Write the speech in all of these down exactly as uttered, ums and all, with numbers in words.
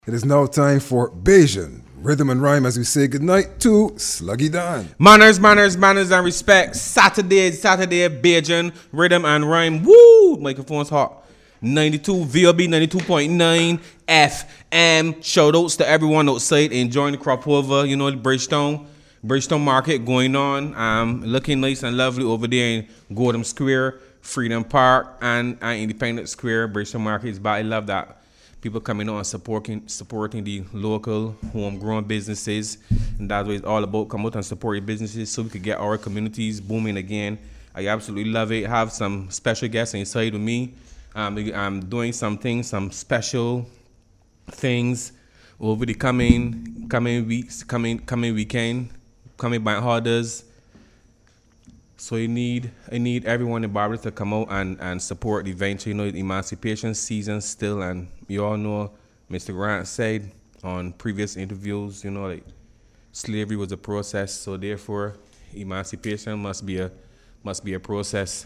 It is now time for Bayesian Rhythm and Rhyme as we say goodnight to Sluggy Dan. Manners, manners, manners and respect. Saturday, Saturday, Bayesian Rhythm and Rhyme. Woo! Microphone's hot. ninety-two V L B ninety-two point nine F M. Shout outs to everyone outside enjoying the crop over, you know, the Bridgestone. Bridgestone Market going on. Um, looking nice and lovely over there in Gordon Square, Freedom Park, and, and Independence Square. Bridgestone Market is bad. I love that. People coming on and supporting supporting the local homegrown businesses, and that's what it's all about. Come out and support your businesses so we could get our communities booming again. I absolutely love it. Have some special guests inside with me. Um, I'm doing some things, some special things over the coming coming weeks, coming coming weekend, coming bank holidays. So you need I need everyone in Barbados to come out and, and support the event. You know, the emancipation season still, and you all know Mister Grant said on previous interviews, you know, like slavery was a process, so therefore emancipation must be a must be a process.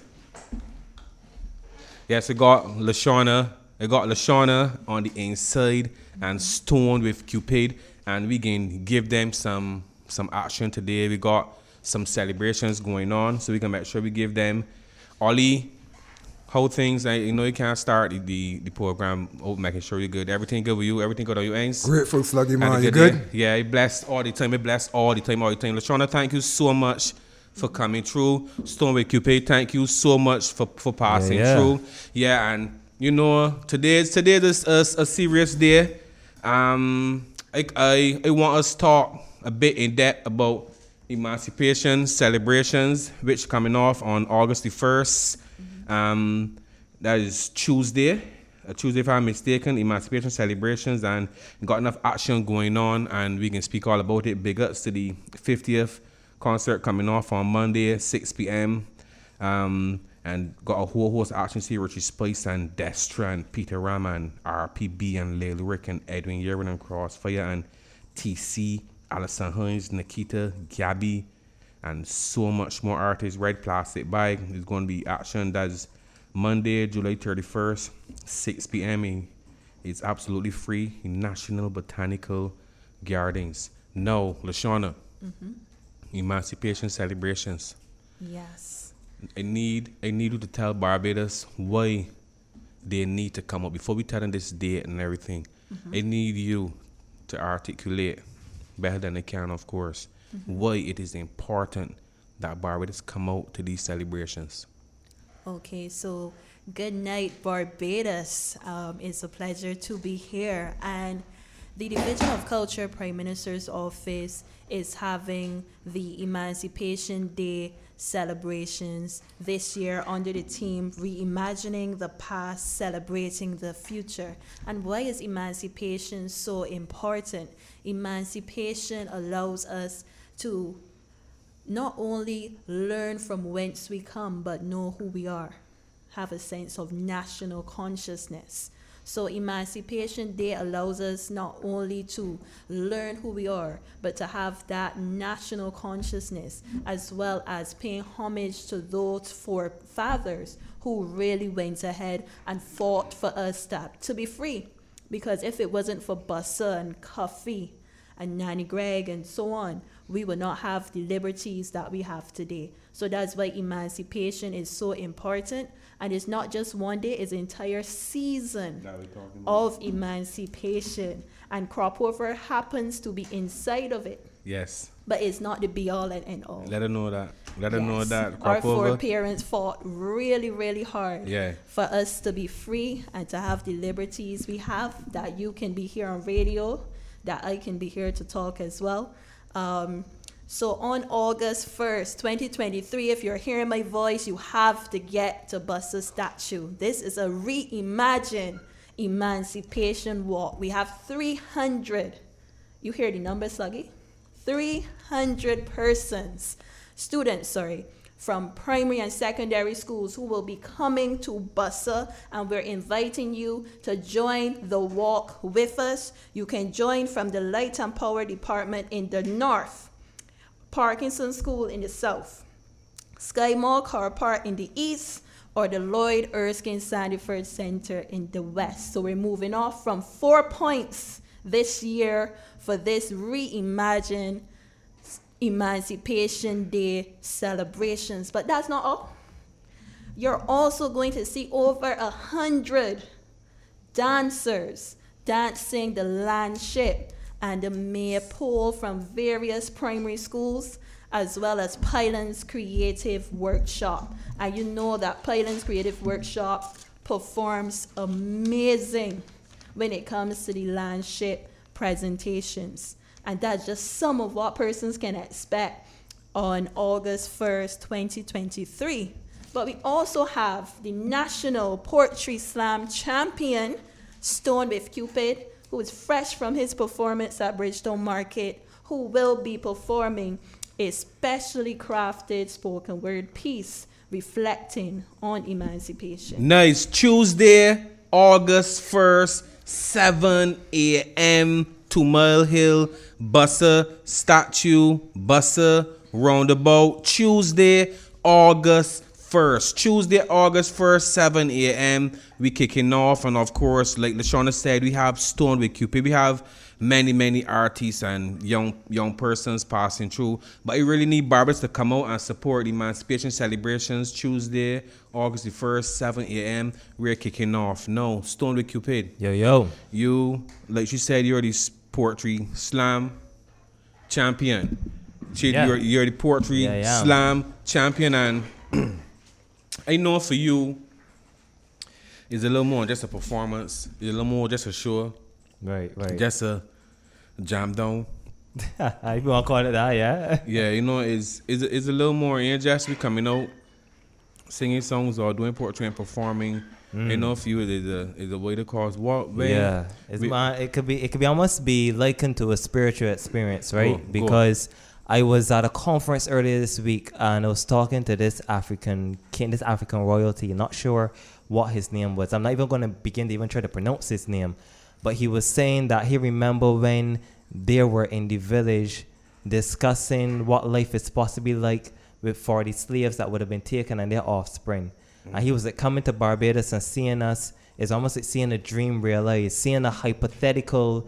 Yes, we got Lashana, I got Lashana on the inside and Stone with Cupid, and we can give them some some action today. We got some celebrations going on, so we can make sure we give them Ollie, how things, you know, you can't start the, the, the program out making sure you're good. Everything good with you, everything good on your ends. Grateful, Sluggy man, you good? Day. Yeah, he blessed all the time, he blessed all the time, all the time. Lashana, thank you so much for coming through. Stoneway Cupid, thank you so much for, for passing yeah, yeah. through. Yeah, and you know, today's today is a, a serious day. Um, I, I I want us to talk a bit in depth about emancipation celebrations, which coming off on August the first. Mm-hmm. Um, that is Tuesday, uh, Tuesday if I'm mistaken, emancipation celebrations, and got enough action going on, and we can speak all about it. Big ups to the fiftieth concert coming off on Monday at six p.m. Um, and got a whole host of actions here, Richie Spice and Destra and Peter Ram and R P B and Lil Rick and Edwin Yerin and Crossfire and T C, Alison Hines, Nikita, Gabby, and so much more artists. Red Plastic Bag is going to be action. That's Monday, July thirty-first, six p.m. It's absolutely free in National Botanical Gardens. No, Lashana, mm-hmm. Emancipation celebrations. Yes. I need I need you to tell Barbados why they need to come up. Before we tell them this date and everything, mm-hmm. I need you to articulate better than they can, of course, mm-hmm. why it is important that Barbados come out to these celebrations. Okay, so good night, Barbados. Um, it's a pleasure to be here. And the Division of Culture Prime Minister's Office is having the Emancipation Day celebrations this year under the theme Reimagining the Past, Celebrating the Future. And why is emancipation so important? Emancipation allows us to not only learn from whence we come, but know who we are, have a sense of national consciousness. So Emancipation Day allows us not only to learn who we are, but to have that national consciousness, as well as paying homage to those forefathers who really went ahead and fought for us to, to be free. Because if it wasn't for Bussa and Cuffy and Nanny Gregg and so on, we would not have the liberties that we have today. So that's why emancipation is so important. And it's not just one day, it's an entire season of emancipation. And crop over happens to be inside of it. Yes. But it's not the be all and end all. Let her know that. Let her yes. know that. Crop Our over. foreparents fought really, really hard yeah. for us to be free and to have the liberties we have, that you can be here on radio, that I can be here to talk as well. Um, so on August first, twenty twenty-three, if you're hearing my voice, you have to get to Bussa statue. This is a reimagined emancipation walk. We have three hundred, you hear the number, Sluggy? three hundred persons, students, sorry, from primary and secondary schools who will be coming to Bussa, and we're inviting you to join the walk with us. You can join from the Light and Power Department in the north, Parkinson School in the south, Sky Mall Car Park in the east, or the Lloyd Erskine Sandyford Center in the west. So we're moving off from four points this year for this reimagined Emancipation Day celebrations. But that's not all. You're also going to see over a hundred dancers dancing the landship and the maypole from various primary schools, as well as Pylon's Creative Workshop. And you know that Pylon's Creative Workshop performs amazing when it comes to the landship presentations. And that's just some of what persons can expect on August first, twenty twenty-three. But we also have the National Poetry Slam champion, Stone with Cupid, who is fresh from his performance at Bridgetown Market, who will be performing a specially crafted spoken word piece reflecting on emancipation. Nice. Tuesday, August first, seven a.m. to Mile Hill, Bussa Statue, Bussa Roundabout. Tuesday, August first. Tuesday, August first, seven a.m. We kicking off, and of course, like LaShawna said, we have Stone with Cupid. We have many, many artists and young young persons passing through. But you really need barbers to come out and support the emancipation celebrations. Tuesday, August the first, seven a.m. We're kicking off. No, Stone with Cupid. Yo, yo. You, like she said, you're the poetry slam champion. She, Yeah. you're, you're the poetry Yeah, yeah. slam champion, and I know for you, it's a little more than just a performance. It's a little more just a show. Right, right. Just a jam down. I want to call it that, yeah. Yeah, you know, it's, it's, it's a little more than just we coming out, singing songs or doing poetry and performing. You know, for you, it's a, it's a way to cause walk. Man. Yeah, it's We- my, it could be it could be almost be likened to a spiritual experience, right? Go, go. Because I was at a conference earlier this week and I was talking to this African king, this African royalty. Not sure what his name was. I'm not even going to begin to even try to pronounce his name, but he was saying that he remember when they were in the village discussing what life is supposed to be like with for the slaves that would have been taken and their offspring. And he was like coming to Barbados and seeing us is almost like seeing a dream realized, seeing a hypothetical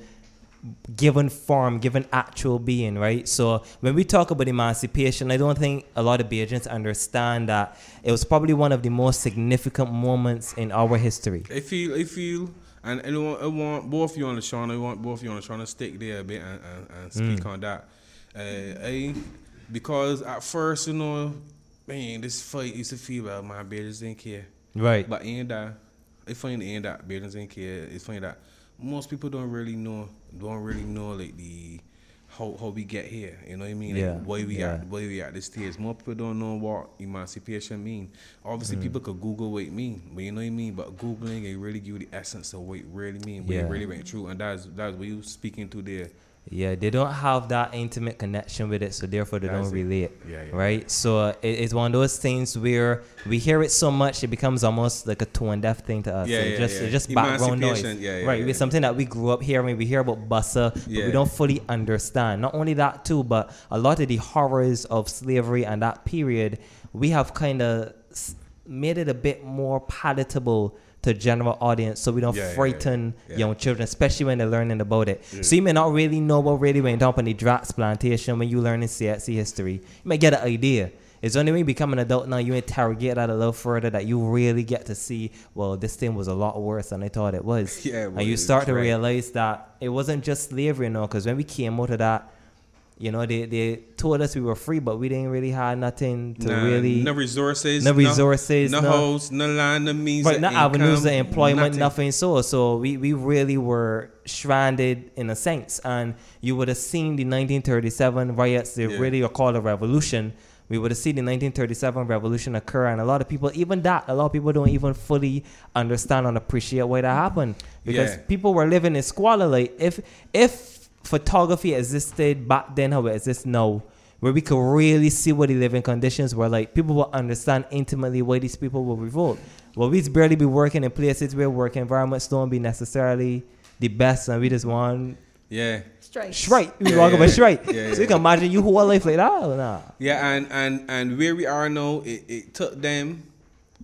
given form, given actual being, right? So when we talk about emancipation, I don't think a lot of Bajans understand that it was probably one of the most significant moments in our history. I feel, I feel, and I want, I want both you and LaShawna, I want both you and LaShawna stick there a bit and, and, and speak on that. Uh, I, because at first, you know, man, this fight used to feel like my Bajans didn't care. Right. But in that, I find in that Bajans didn't care. It's funny that most people don't really know, don't really know like the how how we get here. You know what I mean? Like Yeah, why we yeah. at why we at this stage. More people don't know what emancipation mean. Obviously, Mm. people could Google what it mean, but you know what I mean. But googling it really give you the essence of what it really mean, what Yeah. it really went through, and that's that's what you speaking to there. Yeah, they don't have that intimate connection with it, so therefore they That's don't it. relate. Yeah, yeah. Right? So uh, it, it's one of those things where we hear it so much, it becomes almost like a tone deaf thing to us. Yeah, It's yeah, just, yeah. It's just background noise. Emancipation, yeah, yeah, right? yeah, It's yeah. something that we grew up hearing. We hear about Bussa, but Yeah. we don't fully understand. Not only that, too, but a lot of the horrors of slavery and that period, we have kind of made it a bit more palatable to general audience, so we don't Yeah, yeah, frighten yeah, yeah. young children, especially when they're learning about it. So you may not really know what really went down on the Drax plantation when you learn in C X C history. You may get an idea. It's only when you become an adult now you interrogate that a little further that you really get to see, well, this thing was a lot worse than I thought it was. Yeah, well, and you it's start to right. realize that it wasn't just slavery, you know, because when we came out of that, you know, they, they told us we were free, but we didn't really have nothing to Nah, really... no resources, no resources, no, no- no house, no land, no means Right, of not avenues of income, employment, nothing. nothing. So, so we, we really were stranded in a sense. And you would have seen the nineteen thirty-seven riots, they Yeah. really are called a revolution. We would have seen the nineteen thirty-seven revolution occur, and a lot of people, even that, a lot of people don't even fully understand and appreciate why that happened. Because Yeah. people were living in squalor. Like, if if photography existed back then how it exists now, where we could really see what the living conditions were like, people will understand intimately why these people will revolt. Well, we'd barely be working in places where work environments don't be necessarily the best, and we just want Yeah. Strike. strike. We Yeah, walk yeah, about strike. yeah, So you yeah. can imagine you who are life like that. Or nah. Yeah, and, and, and where we are now, it, it took them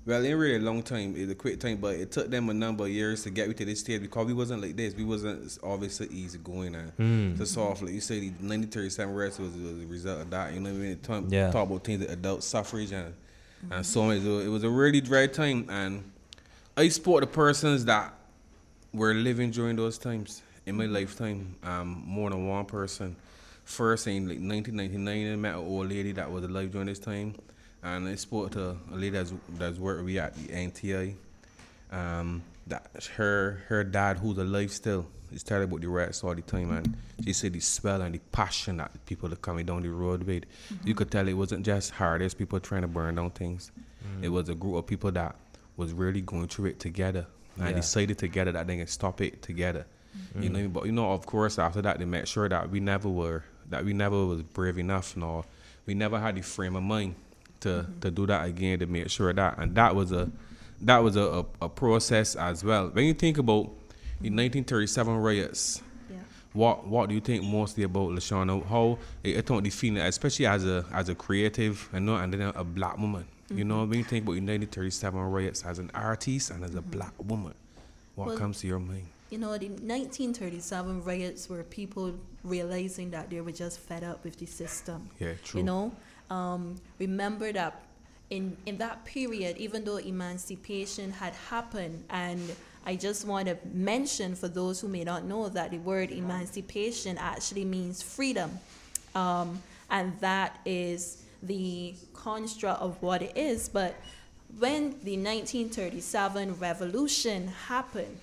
Well, it ain't really a long time. It's a quick time, but it took them a number of years to get me to this stage because we wasn't like this. We wasn't obviously easy going and Mm. so soft. Like you say, the nineteen thirty-seven riots was, was a result of that. You know what I mean? Talk, Yeah. talk about things like adult suffrage and and so on. So it was a really dry time, and I support the persons that were living during those times in my lifetime. Um, more than one person. First in like nineteen ninety-nine, I met an old lady that was alive during this time. And I spoke to a lady that's that's working with me at the N T I. Um, that her her dad, who's alive still, is telling about the rats all the time, and she said the spell and the passion that the people are coming down the road with. Mm-hmm. You could tell it wasn't just hardest people trying to burn down things. Mm. It was a group of people that was really going through it together and Yeah. decided together that they can stop it together. Mm. You know, but you know, of course, after that, they made sure that we never were that we never was brave enough, nor we never had the frame of mind to mm-hmm. to do that again, to make sure that, and that was a that was a, a, a process as well. When you think about the nineteen thirty-seven riots, Yeah. what what do you think mostly about LaShawna? How it, it don't the feeling, especially as a as a creative, and know, and then a black woman. Mm-hmm. You know, when you think about the nineteen thirty-seven riots as an artist and as a mm-hmm. black woman, what Well, comes to your mind? You know, the nineteen thirty-seven riots were people realizing that they were just fed up with the system. Yeah, true. You know, um, remember that in, in that period, even though emancipation had happened, and I just want to mention for those who may not know that the word emancipation actually means freedom. Um, and that is the construct of what it is. But when the nineteen thirty-seven revolution happened,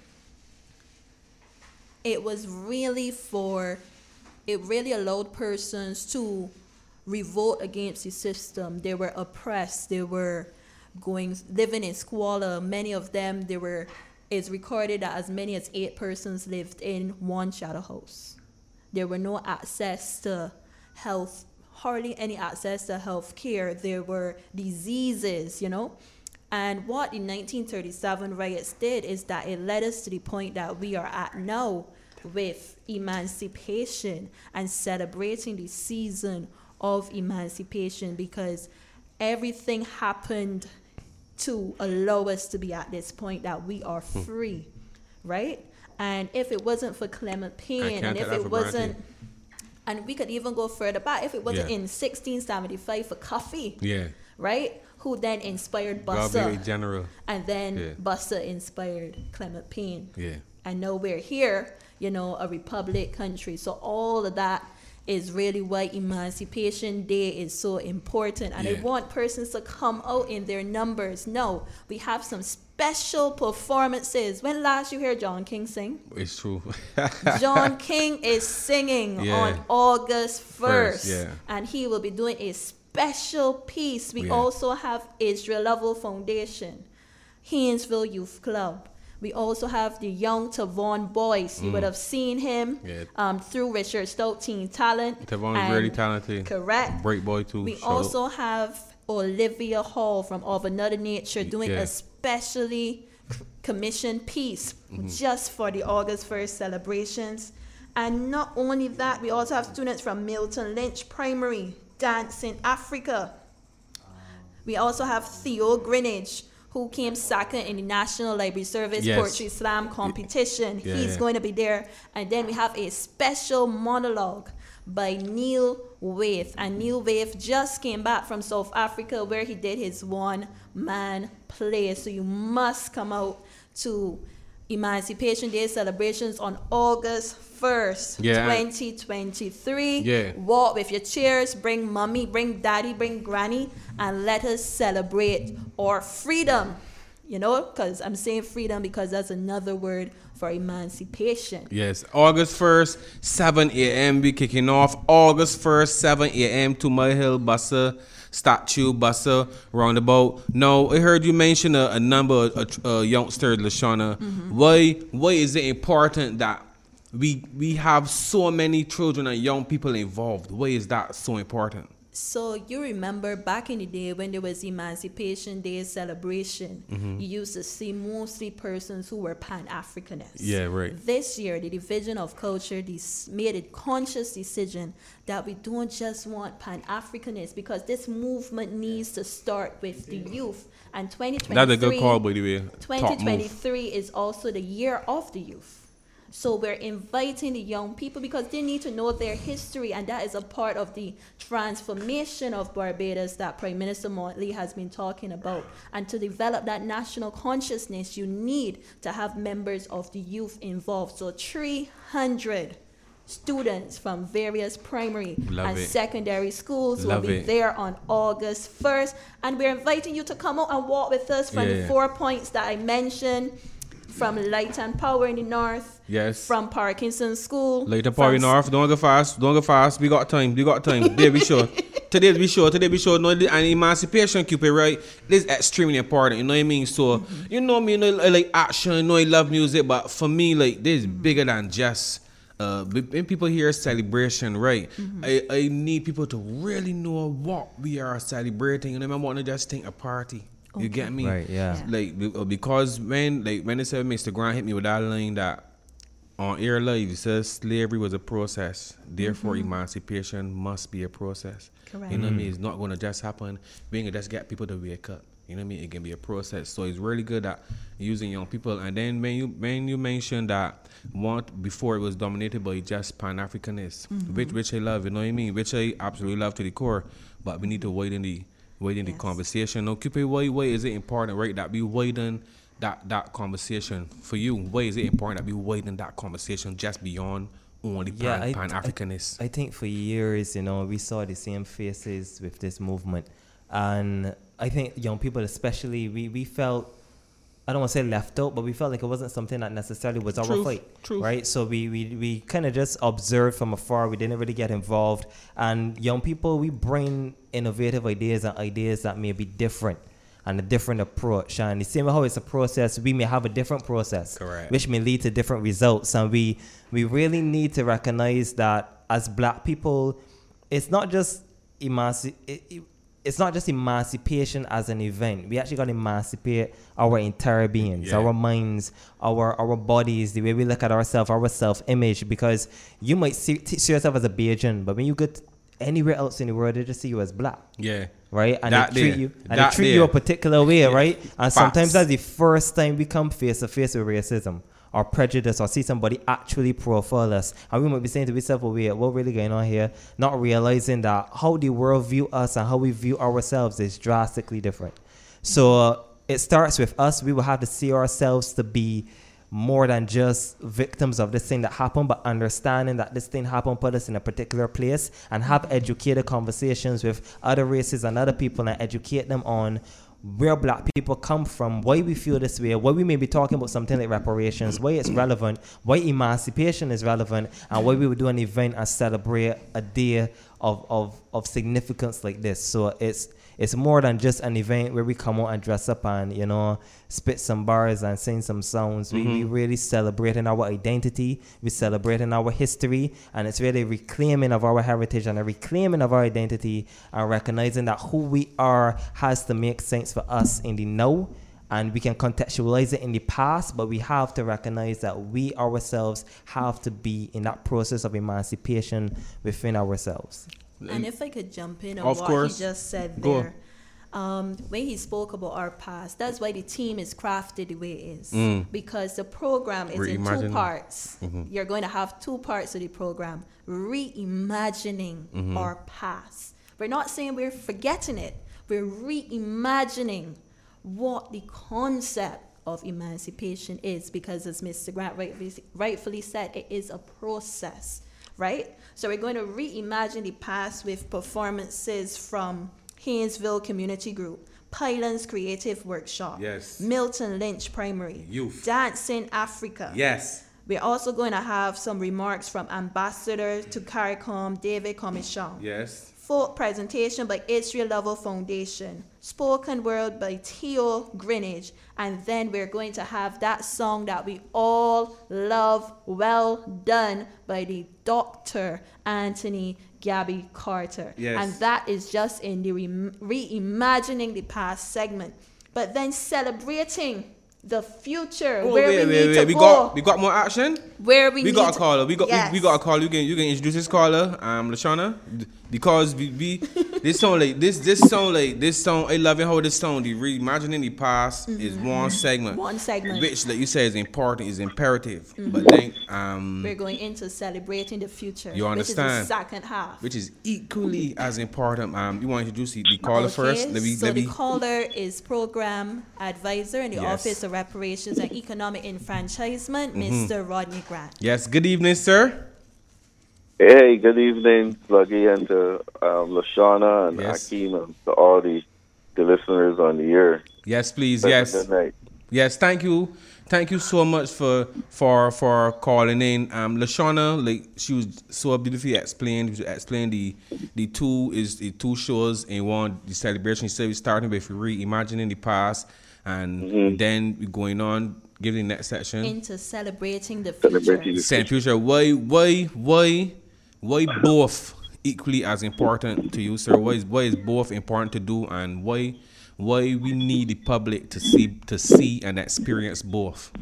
it was really for, it really allowed persons to revolt against the system. They were oppressed. They were going, living in squalor. Many of them, they were, it's recorded that as many as eight persons lived in one shadow house. There were no access to health, hardly any access to health care. There were diseases, you know. And what the nineteen thirty-seven riots did is that it led us to the point that we are at now with emancipation and celebrating the season of emancipation, because everything happened to allow us to be at this point that we are free, right? And if it wasn't for Clement Payne, and if it wasn't, and we could even go further back, if it wasn't Yeah. in sixteen seventy-five for coffee, Yeah. right? Who then inspired God be Buster, general. and then Yeah. Buster inspired Clement Payne. Yeah. And now we're here, you know, a republic country. So all of that is really why Emancipation Day is so important. And Yeah. I want persons to come out in their numbers. No, we have some special performances. When last you heard John King sing? It's true. John King is singing Yeah. on August first. First, yeah. And he will be doing a special piece. We Yeah. also have Israel Level Foundation, Haynesville Youth Club. We also have the Young Tavon Boys. You would have seen him Yeah. um, through Richard Stout Teen Talent. Tavon's And- really talented. Correct. Break boy too. We Shout out. also have Olivia Hall from Of Another Nature doing Yeah. a specially c- commissioned piece Mm-hmm. just for the August first celebrations. And not only that, we also have students from Milton Lynch Primary dancing Africa. We also have Theo Greenwich, who came second in the National Library Service Yes. Poetry Slam competition. Yeah, He's yeah. going to be there. And then we have a special monologue by Neil Waith. And Neil Waith just came back from South Africa, where he did his one-man play. So you must come out to Emancipation Day celebrations on August first, Yeah. twenty twenty-three. Yeah. Walk with your chairs, bring mommy, bring daddy, bring granny, and let us celebrate our freedom. You know, because I'm saying freedom because that's another word for emancipation. Yes, August first, seven a.m. we kicking off. August first, seven a.m. to My Hill Buster statue, Buster roundabout. Now, I heard you mention a, a number of uh, youngsters, LaShawna. Mm-hmm. Why, why is it important that we we have so many children and young people involved? Why is that so important? So you remember back in the day when there was Emancipation Day celebration, Mm-hmm. you used to see mostly persons who were Pan-Africanists. Yeah, right. This year, the Division of Culture des- made a conscious decision that we don't just want Pan-Africanists, because this movement needs to start with the youth. And twenty twenty-three, That's a good call, by the way. Top move. twenty twenty-three is also the year of the youth. So we're inviting the young people because they need to know their history, and that is a part of the transformation of Barbados that Prime Minister Motley has been talking about. And to develop that national consciousness, you need to have members of the youth involved. So three hundred students from various primary Love and it. secondary schools Love will be it. there on August first. And we're inviting you to come out and walk with us from Yeah, the yeah. four points that I mentioned, from Light and Power in the north, Yes. from Parkinson School. Later, from Party North. Don't go fast. Don't go fast. We got time. We got time. Today, be sure. Today, be sure. Today, be sure. No, and emancipation, Cupid, right? This is extremely important. You know what I mean? So, Mm-hmm. you know me, you know, I like action. You know, I love music. But for me, like, this is bigger than just. Uh, when people hear celebration, right? Mm-hmm. I, I need people to really know what we are celebrating. You know, I want to just think a party. You get me? Right, yeah. Yeah. Like be- because when like when they said Mister Grant hit me with that line that on Air Live, he says slavery was a process, therefore emancipation must be a process. Correct. You know what I mean? It's not gonna just happen. We ain't gonna just get people to wake up. You know what I mean? It can be a process. So it's really good at using young people. And then when you when you mentioned that one before it was dominated by just Pan Africanists, which which I love, you know what I mean? Which I absolutely love to the core. But we need to widen the widen the Yes. conversation. Now, Cupid, why why is it important, right, that we widen that that conversation for you? Why is it important that we widen that conversation just beyond only Yeah, Pan I- Pan Africanists? I think for years, you know, we saw the same faces with this movement. And I think young people especially, we, we felt, I don't want to say left out, but we felt like it wasn't something that necessarily was our Truth, fight. truth. Right? So we, we, we kind of just observed from afar. We didn't really get involved. And young people, we bring innovative ideas and ideas that may be different and a different approach. And the same way how it's a process, we may have a different process, Correct. which may lead to different results. And we, we really need to recognize that as Black people, it's not just emanci- it, it, it's not just emancipation as an event. We actually got to emancipate our entire beings, Yeah. our minds, our our bodies, the way we look at ourselves, our self-image. Because you might see, t- see yourself as a Bajan, but when you get anywhere else in the world, they just see you as Black. Yeah. Right, and That they treat there. you, and That they treat there. you a particular way, right? And sometimes Facts. that's the first time we come face to face with racism or prejudice, or see somebody actually profile us, and we might be saying to ourselves, "Well, wait, what really going on here?" Not realizing that how the world view us and how we view ourselves is drastically different. So uh, it starts with us. We will have to see ourselves to be more than just victims of this thing that happened, but understanding that this thing happened put us in a particular place, and have educated conversations with other races and other people and educate them on where Black people come from, why we feel this way, why we may be talking about something like reparations, why it's relevant, why emancipation is relevant, and why we would do an event and celebrate a day of, of, of significance like this. So it's it's more than just an event where we come out and dress up and, you know, spit some bars and sing some songs. We, we really celebrating our identity. We celebrating our history. And it's really reclaiming of our heritage and a reclaiming of our identity, and recognizing that who we are has to make sense for us in the now. And we can contextualize it in the past, but we have to recognize that we ourselves have to be in that process of emancipation within ourselves. And if I could jump in on Of what course. he just said Go. there, um, when he spoke about our past, that's why the team is crafted the way it is. Mm. Because the program is in Reimagining. two parts. Mm-hmm. You're going to have two parts of the program. Reimagining Mm-hmm. our past. We're not saying we're forgetting it. We're reimagining what the concept of emancipation is, because as Mister Grant rightfully, rightfully said, it is a process, right? So we're going to reimagine the past with performances from Haynesville Community Group, Pylons Creative Workshop, Yes. Milton Lynch Primary, Youth. Dancing Africa. Yes. We're also going to have some remarks from Ambassador to CARICOM, David Commichon. Yes. folk presentation by Israel Level Foundation, spoken word by Theo Greenwich, and then we're going to have that song that we all love, Well Done, by the Doctor Anthony Gabby Carter. Yes. And that is just in the re- reimagining the past segment. But then celebrating the future, Oh, where wait, we wait, need wait. to We go, got we got more action. where we, We need got a to- caller. We got Yes. we, we got a caller. You can you can introduce this caller, um, Lashana, D- because we, we this sound like this this sound like this song. I love it how this song. The reimagining the past is one segment, One segment. which like you say is important, is imperative. But then um, We're going into celebrating the future. You Which is understand? the second half. which is equally as important. Um, you want to introduce the, the caller Okay, first? Let me so let the me. caller is program advisor in the Yes. Office of Reparations and Economic Enfranchisement, Mm-hmm. Mister Rodney Grant. Yes. Good evening, sir. Hey, good evening, Sluggy, and to um, Lashana and Yes. Hakeem, and to all the, the listeners on the air. Yes, please. Have a Yes. Good night. Yes, thank you, thank you so much for for for calling in. Um, Lashana, like she was so beautifully explained. She explained the the two is the two shows in one. The celebration. She said we starting with reimagining the past, and Mm-hmm. then we going on giving the next section. Into celebrating the future. Celebrating the Saying future. Why why why why both equally as important to you, sir? Why is why is both important to do, and why why we need the public to see to see and experience both?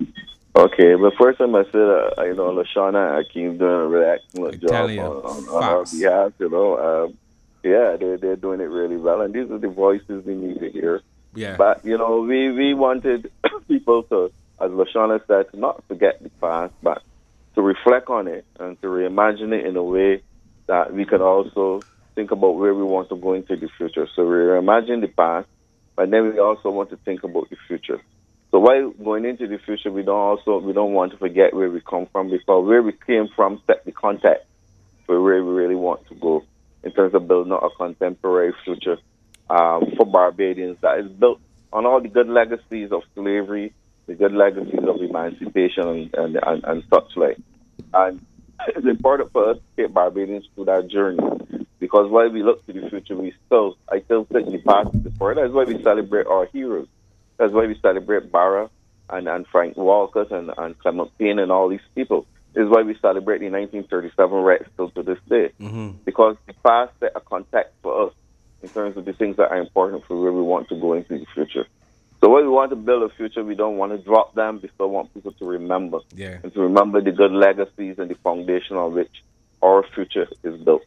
Okay, but first I must say that I know Lashana and Hakeem doing a really excellent I'm job telling you, on, on, on our facts. behalf. You know, um, yeah, they're they're doing it really well, and these are the voices we need to hear. Yeah. But you know, we we wanted people to, as Lashana said, to not forget the past, but to reflect on it and to reimagine it in a way that we can also think about where we want to go into the future. So we reimagine the past, but then we also want to think about the future. So while going into the future, we don't also we don't want to forget where we come from, because where we came from set the context for where we really want to go in terms of building a contemporary future um, for Barbadians that is built on all the good legacies of slavery, the good legacies of emancipation, and, and, and, and such like. And it's important for us to take Barbadians through that journey, because while we look to the future, we still, I still think the past is important. That's why we celebrate our heroes. That's why we celebrate Barra and, and Frank Walcott and, and Clement Payne and all these people. This is why we celebrate the nineteen thirty-seven rights still to this day. Mm-hmm. Because the past set a context for us in terms of the things that are important for where we want to go into the future. So when we want to build a future, we don't want to drop them. We still want people to remember. Yeah. And to remember the good legacies and the foundation on which our future is built.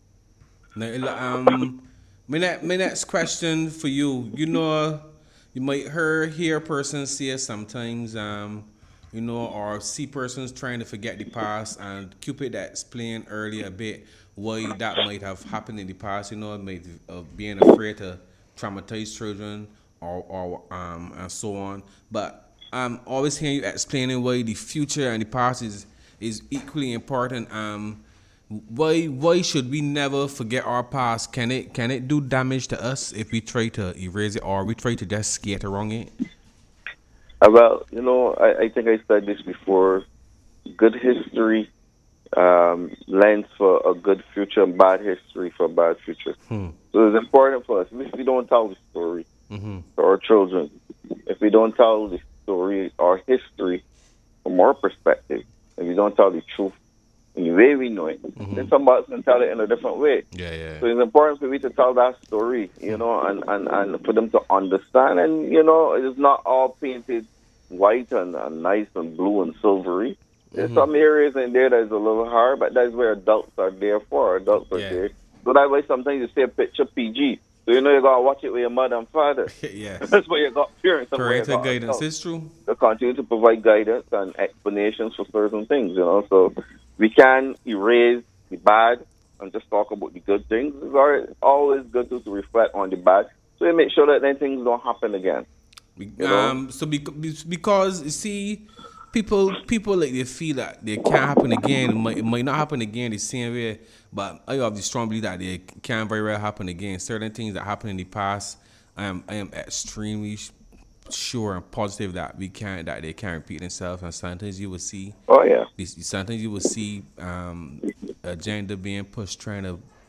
Now, um, my, ne- my next question for you, you know, you might hear, hear persons say sometimes, um, you know, or see persons trying to forget the past, and Cupid explained earlier a bit why that might have happened in the past, you know, might of being afraid to traumatize children or, or um, and so on. But I'm always hearing you explaining why the future and the past is, is equally important. Um, Why why should we never forget our past? Can it can it do damage to us if we try to erase it, or we try to just skate around it? Uh, well, you know, I, I think I said this before. Good history um, lends for a good future, and bad history for a bad future. Hmm. So it's important for us. If we don't tell the story Mm-hmm. to our children, if we don't tell the story, our history from our perspective, if we don't tell the truth in the way we know it, Mm-hmm. then somebody can tell it in a different way. Yeah, yeah. So it's important for me to tell that story, you know, and, and, and for them to understand. And, you know, it's not all painted white and, and nice and blue and silvery. There's Mm-hmm. some areas in there that's a little hard, but that's where adults are there for. Adults are Yeah. there. So that's why sometimes you say a picture P G. So you know you got to watch it with your mother and father. Yes. That's why you got parents. and where you Parental got guidance adults. is true. To continue to provide guidance and explanations for certain things, you know. So we can erase the bad and just talk about the good things. It's always, always good to, to reflect on the bad, so you make sure that then things don't happen again. Be- You know? Um. So bec- be- because you see, people people like they feel that they can't happen again. It might, it might not happen again the same way. But I have the strong belief that they can very well happen again. Certain things that happened in the past, I am I am extremely sh- sure and positive that we can that they can repeat themselves. And sometimes you will see, Oh yeah, these- sometimes you will see um, agenda being pushed, trying to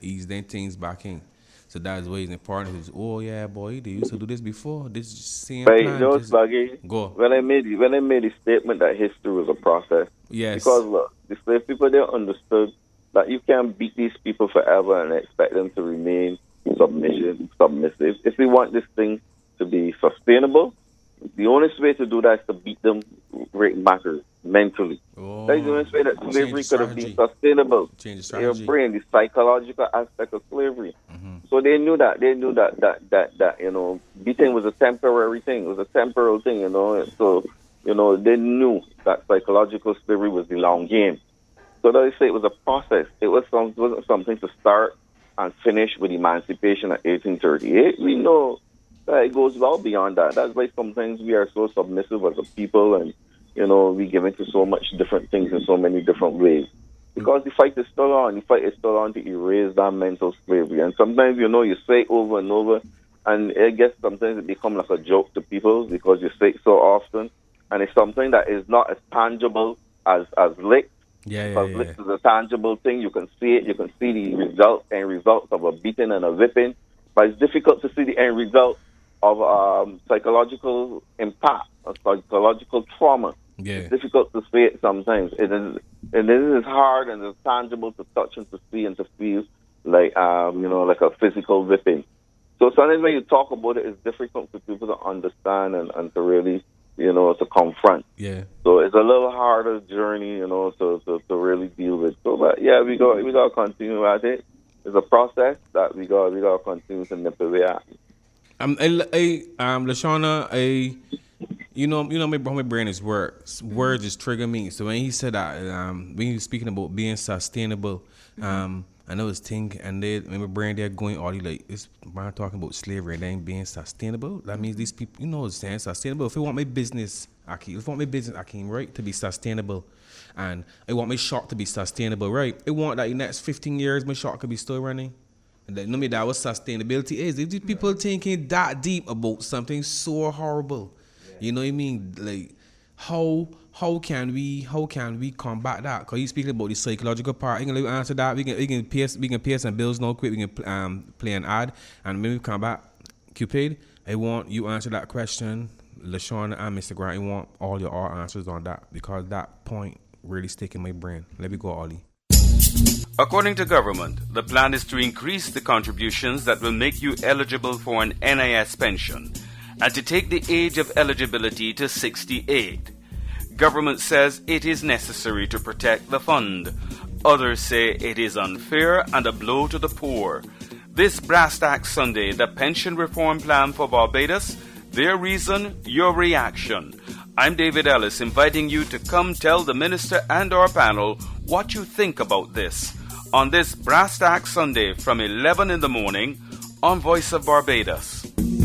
ease them things back in. So that's why it's important. It's, oh yeah, boy, they used to do this before. This same But plan. you know, just- Sluggy, Go. when I made when I made the statement that history was a process, Yes. because look, the slave people, they understood that you can't beat these people forever and expect them to remain submission, submissive. If we want this thing to be sustainable, the only way to do that is to beat them right matters mentally. Oh, That's the only way that change slavery the could have been strategy. sustainable. Change the Their strategy. brain, the psychological aspect of slavery. So they knew that. They knew that, that, that, that, you know, beating was a temporary thing. It was a temporal thing, you know. So, you know, they knew that psychological slavery was the long game. So they say it was a process. It was some, it wasn't something to start and finish with emancipation at eighteen thirty-eight. We know that it goes well beyond that. That's why sometimes we are so submissive as a people, and, you know, we give into so much different things in so many different ways. Because the fight is still on. The fight is still on to erase that mental slavery. And sometimes, you know, you say it over and over, and I guess sometimes it becomes like a joke to people because you say it so often. And it's something that is not as tangible as, as lick. Yeah, yeah, Because yeah. lick is a tangible thing. You can see it. You can see the results and results of a beating and a whipping. But it's difficult to see the end result of um, psychological impact, a psychological trauma. Yeah. It's difficult to say it sometimes. It is, and it is hard and it's tangible to touch and to see and to feel like, um, you know, like a physical whipping. So sometimes when you talk about it, it's difficult for people to understand and, and to really, you know, to confront. Yeah. So it's a little harder journey, you know, to, to, to really deal with. So, but yeah, we got we got to continue at it. It's a process that we got we got to continue to nip away at. Um, I, I, um, Lashana, I, you know, you know, my, how my brain is works. Words just trigger me. So when he said that, um, when he was speaking about being sustainable, um, I know his thing, and they, in my brain, they're going all the like, it's man talking about slavery, they ain't being sustainable. That means these people, you know, saying sustainable. If I want my business, I can. If I want my business, I can, right, to be sustainable. And I want my shop to be sustainable, right? I want that in the next fifteen years, my shop could be still running. And that, no matter that what sustainability is. If these people thinking that deep about something so horrible, you know what I mean? Like, how how can we how can we combat that? Because you speaking about the psychological part. You can like, answer that. We can we can pay we can pay some bills now quick. We can um play an ad and maybe come back. Cupid, I want you answer that question. LaShawn and Mister Grant, I want all your all answers on that because that point really stick in my brain. Let me go, Ollie. According to government, the plan is to increase the contributions that will make you eligible for an N I S pension and to take the age of eligibility to sixty-eight. Government says it is necessary to protect the fund. Others say it is unfair and a blow to the poor. This Brass Tax Sunday, the pension reform plan for Barbados, their reason, your reaction. I'm David Ellis, inviting you to come tell the minister and our panel what you think about this on this Brass Tax Sunday from eleven in the morning on Voice of Barbados.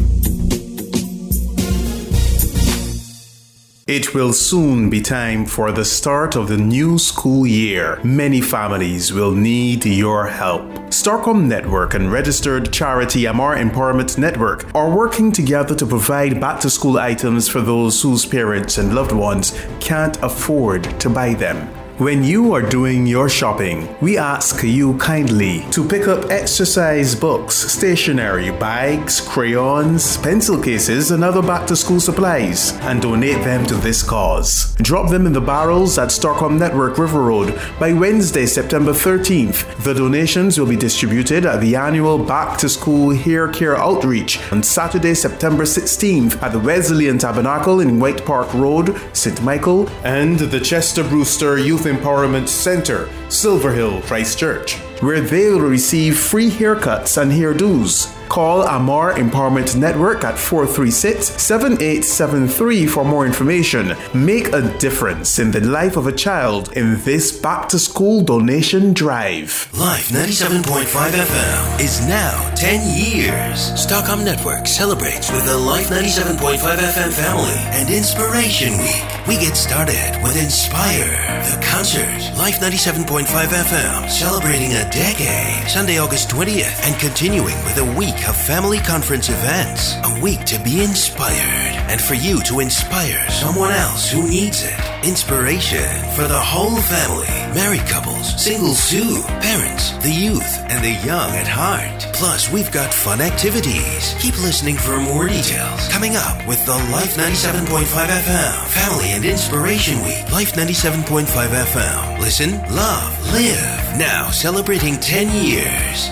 It will soon be time for the start of the new school year. Many families will need your help. Starcom Network and registered charity Amar Empowerment Network are working together to provide back-to-school items for those whose parents and loved ones can't afford to buy them. When you are doing your shopping, we ask you kindly to pick up exercise books, stationery, bags, crayons, pencil cases, and other back-to-school supplies and donate them to this cause. Drop them in the barrels at Starcom Network River Road by Wednesday, September thirteenth. The donations will be distributed at the annual Back-to-School Hair Care Outreach on Saturday, September sixteenth at the Wesleyan Tabernacle in White Park Road, Saint Michael, and the Chester Brewster Youth Empowerment Center, Silver Hill, Christchurch, where they will receive free haircuts and hairdos. Call Amar Empowerment Network at four three six, seven eight seven three for more information. Make a difference in the life of a child in this back-to-school donation drive. Life ninety-seven point five F M is now ten years. Stockholm Network celebrates with the Life ninety-seven point five F M family and Inspiration Week. We get started with Inspire, the concert. Life ninety-seven point five F M celebrating a decade. Sunday, August twentieth, and continuing with a week of family conference events. A week to be inspired. and for you to inspire someone else who needs it. Inspiration for the whole family. Married couples, singles too, parents, the youth, and the young at heart. Plus, we've got fun activities. Keep listening for more details. Coming up with the Life ninety-seven point five F M Family and Inspiration Week. Life ninety-seven point five F M. Listen, love, live. Now celebrating ten years.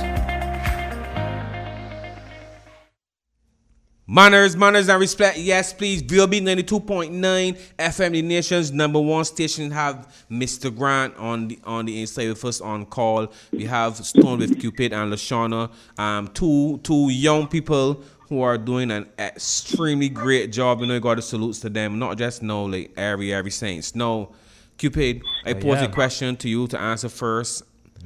Manners, manners, and respect. Yes, please. V O B ninety-two point nine F M, the nation's number one station. Have Mister Grant on the on the inside with us on call. We have Stone with Cupid and Lashana, um, two two young people who are doing an extremely great job. You know, you got to salutes to them. Not just no like every every saints. No, Cupid. I Oh, pose yeah. a question to you to answer first.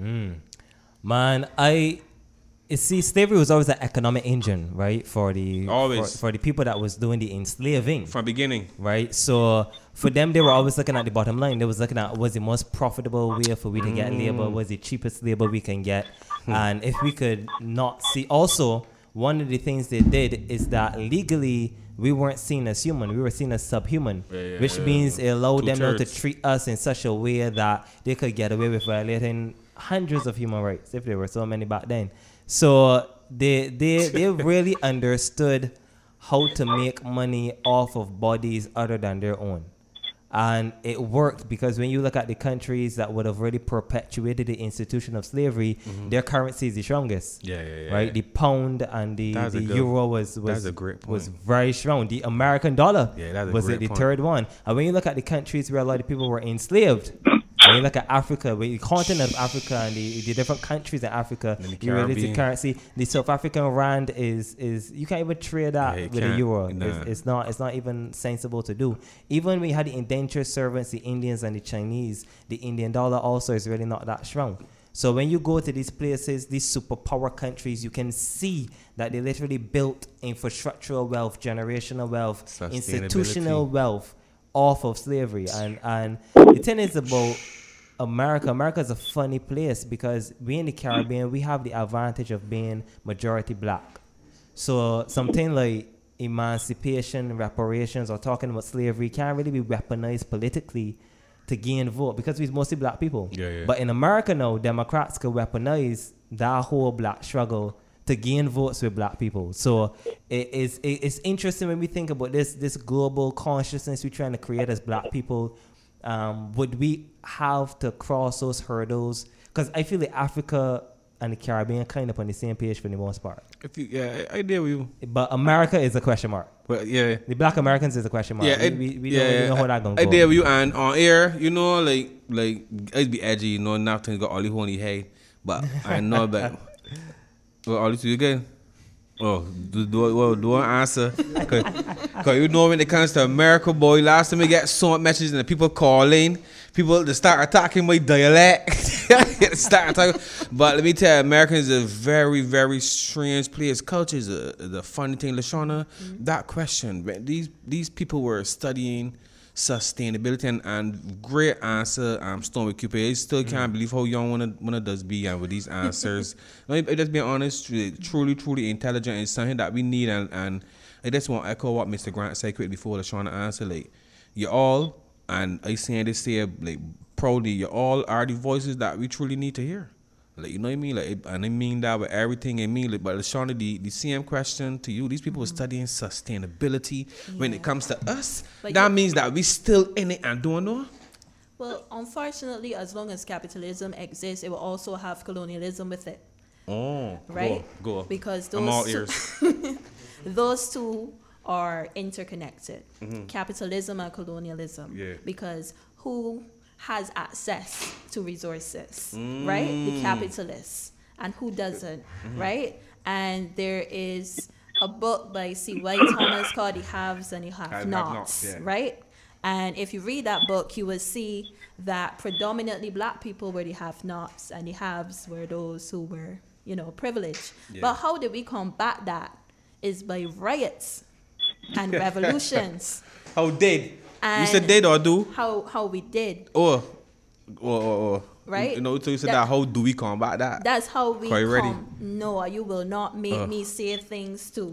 Man, I you see slavery was always an economic engine, right? For the Always. for, for the people that was doing the enslaving. From beginning. Right? So for them they were always looking at the bottom line. They was looking at was the most profitable way for we to get labor, was the cheapest labor we can get. And if we could not see also one of the things they did is that legally we weren't seen as human, we were seen as subhuman, Yeah, yeah, which yeah. means it allowed them now to Two-thirds. treat us in such a way that they could get away with violating hundreds of human rights, if there were so many back then. So they they they really understood how to make money off of bodies other than their own. And it worked because when you look at the countries that would have really perpetuated the institution of slavery, their currency is the strongest. Yeah, yeah, yeah. Right? The pound and the, That's a the good- euro was was, that's a great was point. very strong. The American dollar Yeah, that's a was great it the point. third one. And when you look at the countries where a lot of people were enslaved, when you look at Africa, when the continent of Africa and the, the different countries in Africa, And the you relate to Caribbean. currency. The South African rand is is you can't even trade that Yeah, you with a can't. euro. Nah. It's, it's not it's not even sensible to do. Even when you had the indentured servants, the Indians and the Chinese, the Indian dollar also is really not that strong. So when you go to these places, these superpower countries, you can see that they literally built infrastructural wealth, generational wealth, Sustainability. institutional wealth off of slavery. And and the thing is about America, America is a funny place because we in the Caribbean, we have the advantage of being majority black. So something like emancipation, reparations, or talking about slavery can't really be weaponized politically to gain vote because we're mostly black people. Yeah, yeah. But in America now, Democrats can weaponize that whole black struggle to gain votes with black people. So it is it, it's interesting when we think about this this global consciousness we're trying to create as black people. Um, would we have to cross those hurdles? Because I feel like Africa and the Caribbean are kind of on the same page for the most part. If you, yeah, I, I deal with you. But America is a question mark. But yeah. The black Americans is a question mark. Yeah, we, it, we, we yeah, don't really know how I, that gonna I go. deal with you, and on air, you know, like like I'd be edgy, you know, nothing got all the honey head, but I know that. Well, all this you again. Oh, do do well, do I answer? Cause, Cause you know when it comes to America, boy, last time we get so much messages and the people calling, people to start attacking my dialect. start attacking. But let me tell you, America is a very, very strange place. Culture is a, the funny thing, Lashana. Mm-hmm. That question, man, these these people were studying sustainability and, and great answer. Um, Stone with Cupid. I still can't Mm-hmm. believe how young one of, one of does be and with these answers. Let me just be honest, truly, truly, truly intelligent is something that we need. And, and I just want to echo what Mister Grant said quick before Lashana answer. Like, you all, and I saying this here like proudly, you all are the voices that we truly need to hear. Like, you know what I mean? Like, and I mean that with everything in me. Like, but Lashana, the, the same question to you. These people are studying sustainability. When it comes to us, But that you- means that we still in it and don't know. Well, unfortunately, as long as capitalism exists, it will also have colonialism with it, Oh, right? Go, go. Because those I'm all two- ears. those two are interconnected, capitalism and colonialism. Yeah. Because who has access to resources, right? The capitalists. And who doesn't, right? And there is a book by C. White Thomas called The Haves and the Have-Nots, Have-Nots, yeah. right? And if you read that book, you will see that predominantly black people were the have-nots and the haves were those who were, you know, privileged. Yeah. But how did we combat that? Is by riots and revolutions. How did? You And said did or do? How how we did. Or, or, or, or. Right? You know, so you said that, That- how do we combat that? That's how we Quite ready. come. No, you will not make Uh. me say things to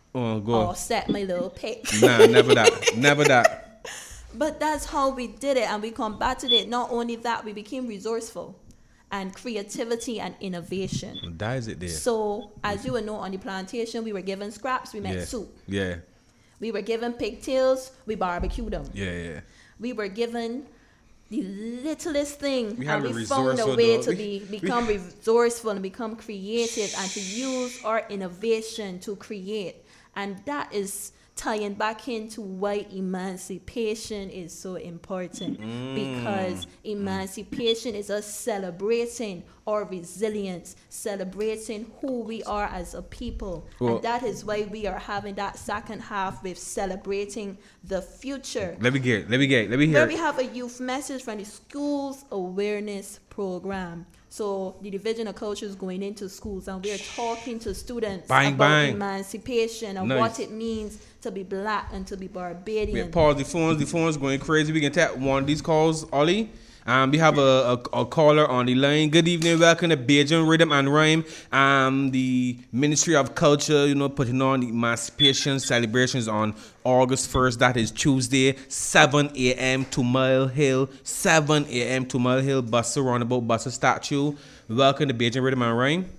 Oh, go. or set my little pic. Nah, never that. Never that. But that's how we did it, and we combated it. Not only that, we became resourceful and creativity and innovation. That is it there. So, as you would know, on the plantation, we were given scraps, we made Yeah. soup. Yeah. We were given pigtails, we barbecued them. Yeah, yeah. We were given the littlest thing, We had and to we be found a resourceful, way though. to We- be we- become resourceful and become creative and to use our innovation to create. And that is tying back into why emancipation is so important, Mm. because emancipation is us celebrating our resilience, celebrating who we are as a people. Well- and that is why we are having that second half with celebrating the future. Let me get. Let me get. Let me Where hear. we have a youth message from the schools awareness program. So the Division of Culture is going into schools, and we're talking to students Bang, about bang. emancipation and Nice. what it means to be black and to be Barbadian. Yeah, pause the phones. The phones going crazy. We can tap one of these calls, Ollie. Um, we have a, a, a caller on the line. Good evening. Welcome to Bajan Rhythm and Rhyme. Um, the Ministry of Culture, you know, putting on the emancipation celebrations on August first. That is Tuesday, seven a.m. to Mile Hill. seven a.m. to Mile Hill. Buster Roundabout, Buster Statue. Welcome to Bajan Rhythm and Rhyme.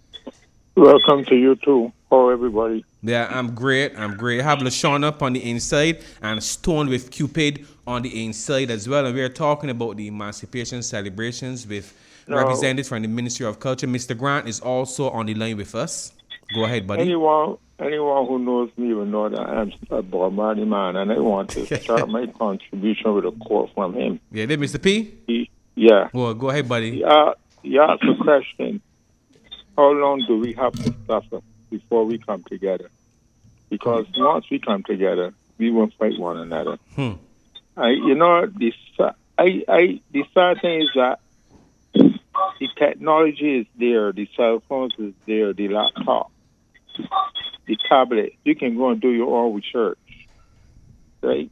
Welcome to you too. Hello, everybody. Yeah, I'm great. I'm great. I have LaShawn up on the inside and Stone with Cupid on the inside as well. And we're talking about the emancipation celebrations with No. representatives from the Ministry of Culture. Mister Grant is also on the line with us. Go ahead, buddy. Anyone, anyone who knows me will know that I'm a Bombardier man, and I want to start my contribution with a quote from him. Yeah, there, Mister P. He, yeah. Well, go ahead, buddy. Uh, you asked a question. How long do we have to suffer before we come together? Because once we come together, we won't fight one another. Hmm. I, you know, the sa- I, I, the sad thing is that the technology is there, the cell phones is there, the laptop, the tablet. You can go and do your own research, right?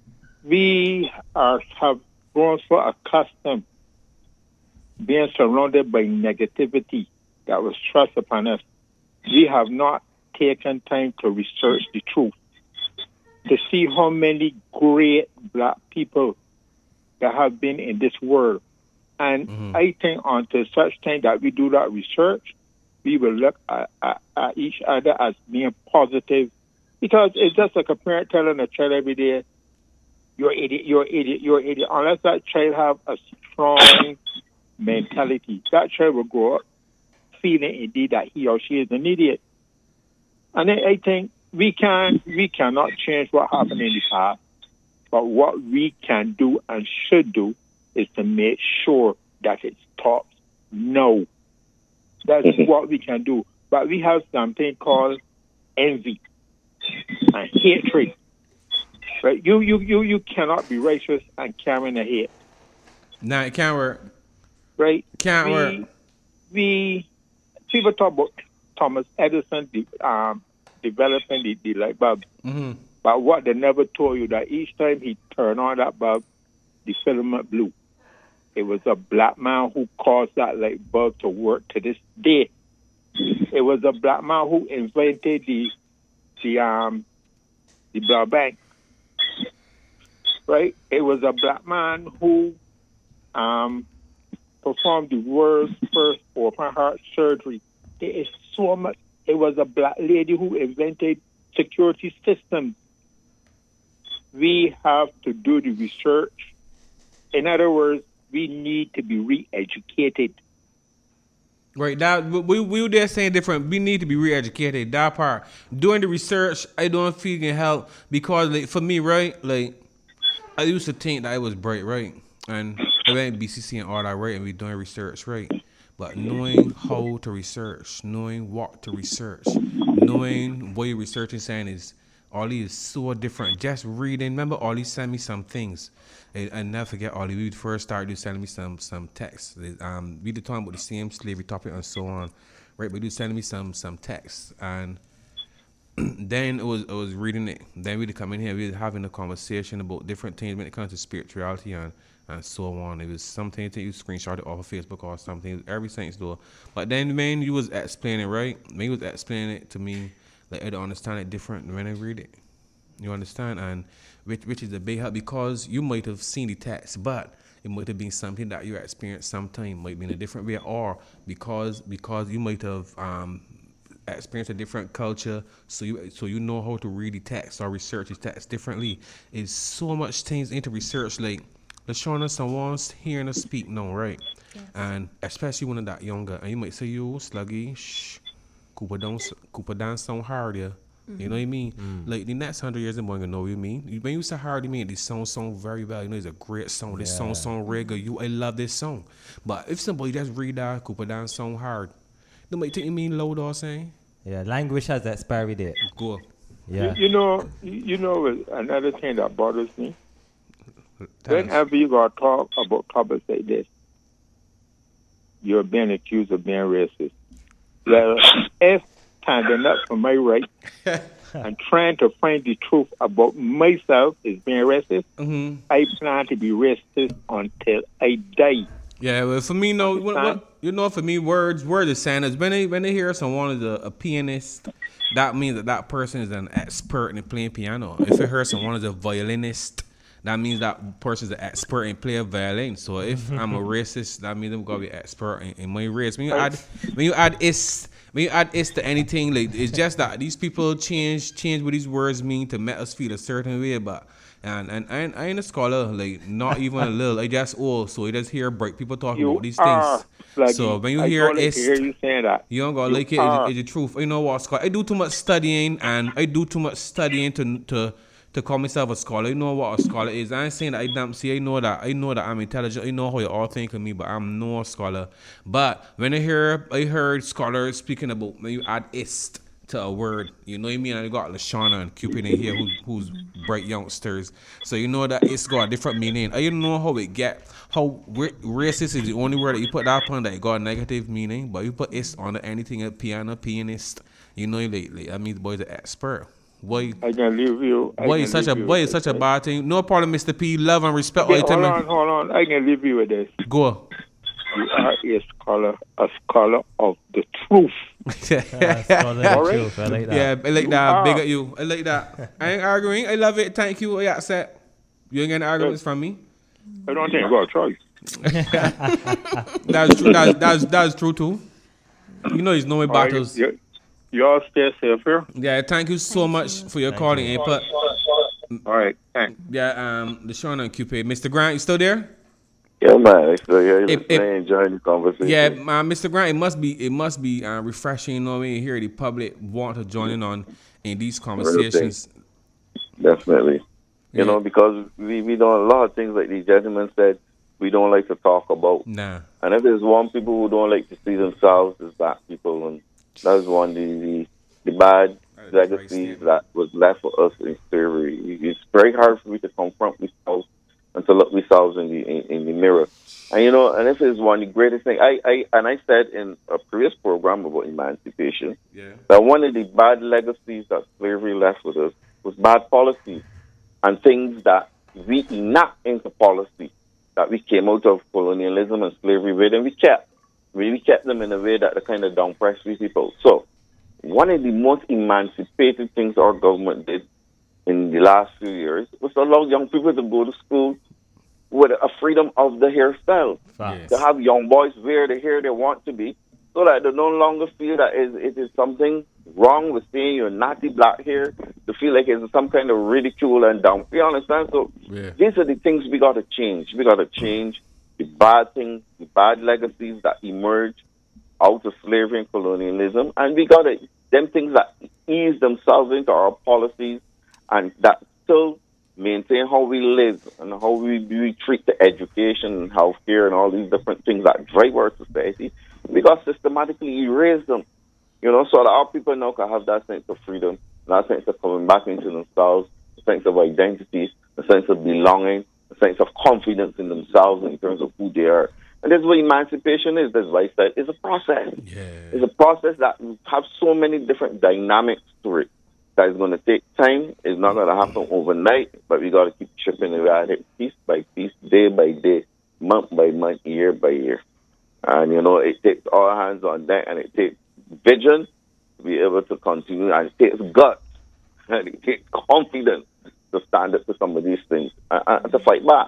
We are have grown so accustomed being surrounded by negativity that was thrust upon us. We have not taken time to research the truth, to see how many great black people that have been in this world. And Mm-hmm. I think until such time that we do that research, we will look at, at, at each other as being positive. Because it's just like a parent telling a child every day, you're an idiot, you're an idiot, you're an idiot. Unless that child have a strong mentality, that child will grow up feeling indeed that he or she is an idiot. And I I think we can we cannot change what happened in the past, but what we can do and should do is to make sure that it stops now. That's what we can do. But we have something called envy and hatred. Right? You you you you cannot be righteous and carrying a hate. Nah, it can't work. Right? Can't we, work. We people talk about Thomas Edison de, um, developing the, the light bulb. Mm-hmm. But what they never told you that each time he turned on that bulb, the filament blew. It was a black man who caused that light bulb to work to this day. It was a black man who invented the the um the blood bank. Right? It was a black man who um performed the world's first open heart surgery. There is so much. It was a black lady who invented security systems. We have to do the research. In other words, we need to be re-educated. Right, that we we were there saying different. We need to be re-educated. That part, doing the research, I don't feel can help because, like, for me, right, like I used to think that I was bright, right, and I went B C C and all that, right, and we doing research, right. But knowing how to research, knowing what to research, knowing what you're researching, saying is Ollie is so different. Just reading. Remember, Ollie sent me some things. I, I never forget Ollie. We first started sending me some some texts. Um, we were talking about the same slavery topic and so on, right? But he was sending me some some texts, and then it was I was reading it. Then we would come in here. We were having a conversation about different things when it comes to spirituality and. And so on. It was something that you screenshot it off of Facebook or something. It was every single store. But then, man, you was explaining, right? Man, you was explaining it to me like I don't understand it different when I read it. You understand? And which which is a big help because you might have seen the text, but it might have been something that you experienced sometime, might be in a different way, or because because you might have um, experienced a different culture, so you so you know how to read the text or research the text differently. It's so much things into research. Like LaShawna, someone's hearing us speak now, right? Yes. And especially when they're that younger, and you might say, "Yo, sluggy, shh, Cooper don't Cooper dance sound hard, yeah." Mm-hmm. You know what I mean? Mm. Like the next hundred years, they're gonna know what you mean. When you say hard, you mean this song song very well. You know, it's a great song. This yeah. song song regular. You, I love this song. But if somebody just read that Cooper dance sound hard, they might think you mean loud or saying. Yeah, language has that expiry date. Go. Yeah. You, you know, you know, another thing that bothers me. Whenever you gotta talk about topics like this, you're being accused of being racist. Well, if standing up for my right and trying to find the truth about myself is being racist, mm-hmm. I plan to be racist until I die. Yeah, well, for me, no, what, what, you know, for me, words, words is saying when they when they hear someone is a, a pianist, that means that that person is an expert in playing piano. If you hear someone is a violinist, that means that person is an expert in playing violin. So if I'm a racist, that means I'm gonna be expert in, in my race. When you add, when you add is. When you add is to anything, like it's just that these people change change what these words mean to make us feel a certain way. But and and I ain't, I ain't a scholar, like not even a little. I just old, so I just hear bright people talking you about these things. Like so when you I hear is, hear you saying that you don't go like it. It's, it's the truth. You know what, Scott? I do too much studying, and I do too much studying to to. to call myself a scholar. You know what a scholar is. I ain't saying that I damn see. I know that I know that I'm intelligent. I know how you all think of me, but I'm no scholar. But when I hear I heard scholars speaking about when you add ist to a word, you know what I mean? And you got LaShawna and Cupid in here who, who's bright youngsters. So you know that it's got a different meaning. I don't know how it get how racist is the only word that you put that upon that it got a negative meaning, but you put ist on anything a piano, pianist, you know lately. I mean the boy's an expert. Why? I can leave you. I why is such a why is such a bad thing? No problem, Mister P. Love and respect. Okay, hold on, hold on. I can leave you with this. Go. You are a scholar, a scholar of the truth. yeah, scholar of the truth. I like that. Yeah, I like that. Big at you. I like that. I ain't arguing. I love it. Thank you. Yeah, set. You ain't getting arguments from me. I don't think I got a choice. that's true. That's that's that's true too. You know, he's knowing battles. Right, y'all stay safe here. Yeah, thank you so thank much you. for your Thank calling you. input. All right, thanks. Yeah, um, LaShawna and Cupid. Mister Grant, you still there? Yeah, man. I'm still here. If- if- enjoying the conversation. Yeah, uh, Mister Grant, it must be it must be uh, refreshing, you know what I mean? Hear the public want to join in on in these conversations. Definitely. Yeah. You know, because we, we don't, a lot of things like the gentleman said, we don't like to talk about. Nah. And if there's one people who don't like to see themselves as black people, and that's one of the, the, the bad legacies that was left for us in slavery. It's very hard for me to confront myself and to look myself in the in, in the mirror. And you know, and if it's one of the greatest things, I, I and I said in a previous program about emancipation, yeah. that one of the bad legacies that slavery left with us was bad policies and things that we enact into policy that we came out of colonialism and slavery with, and we kept. We kept them in a way that kind of downpressed we people. So, one of the most emancipated things our government did in the last few years was to allow young people to go to school with a freedom of the hairstyle. Yes. To have young boys wear the hair they want to be, so that they no longer feel that it is something wrong with saying you're naughty black hair, to feel like it's some kind of ridicule and down. You understand? So, yeah. These are the things we got to change. We got to change the bad things, the bad legacies that emerge out of slavery and colonialism, and we got to, them things that ease themselves into our policies and that still maintain how we live and how we, we treat the education and healthcare and all these different things that drive our society. We got to systematically erase them, you know, so that our people now can have that sense of freedom, that sense of coming back into themselves, a sense of identity, a sense of belonging, a sense of confidence in themselves in terms of who they are. And that's what emancipation is. That's why I said it's a process. Yeah. It's a process that has so many different dynamics to it that is going to take time. It's not going to happen overnight, but we got to keep chipping away at it piece by piece, day by day, month by month, year by year. And, you know, it takes all hands on deck, and it takes vision, to be able to continue, and it takes guts and it takes confidence to stand up to some of these things and, and to fight back.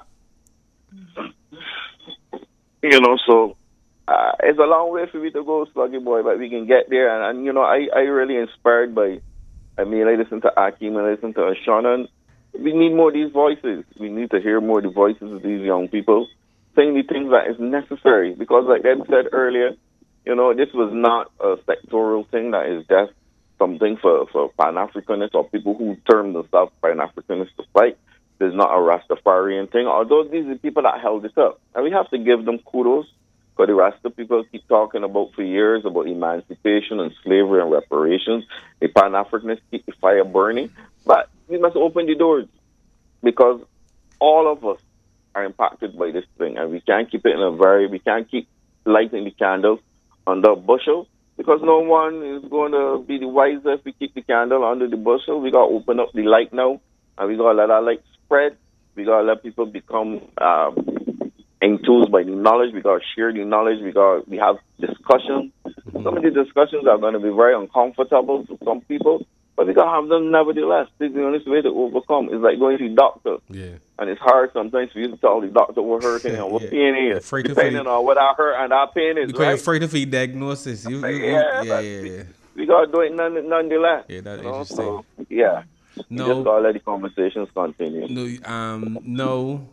You know, so uh, it's a long way for me to go, Sluggy Boy, but we can get there. And, and you know, I, I really inspired by, I mean, I listen to Akeem and I listen to Ashana, and we need more of these voices. We need to hear more of the voices of these young people saying the things that is necessary. Because like Ed said earlier, you know, this was not a sectoral thing that is just something for, for Pan-Africanists or people who term themselves Pan-Africanists to fight. There's not a Rastafarian thing, although these are the people that held it up. And we have to give them kudos, because the Rasta people keep talking about for years about emancipation and slavery and reparations. The Pan-Africanists keep the fire burning. But we must open the doors, because all of us are impacted by this thing, and we can't keep it in a very, we can't keep lighting the candle under a bushel, because no one is going to be the wiser if we keep the candle under the bushel. We got to open up the light now, and we got to let our light spread. We got to let people become um, enthused by the knowledge. We got to share the knowledge. We got we have discussions. Some of the discussions are going to be very uncomfortable to some people, but we got to have them nevertheless. This is the only way to overcome. It's like going to the doctor. Yeah. And it's hard sometimes for you to tell the doctor what hurting and what Yeah. pain is, Afraid to depending feed- on what I hurt and our pain is, Because right? you're afraid of the diagnosis. You, you, you, Yeah, yeah, but yeah, yeah. We got to do it none, nonetheless. Yeah, that's you know? interesting. So, yeah. No. You just got to let the conversations continue. No, um, no.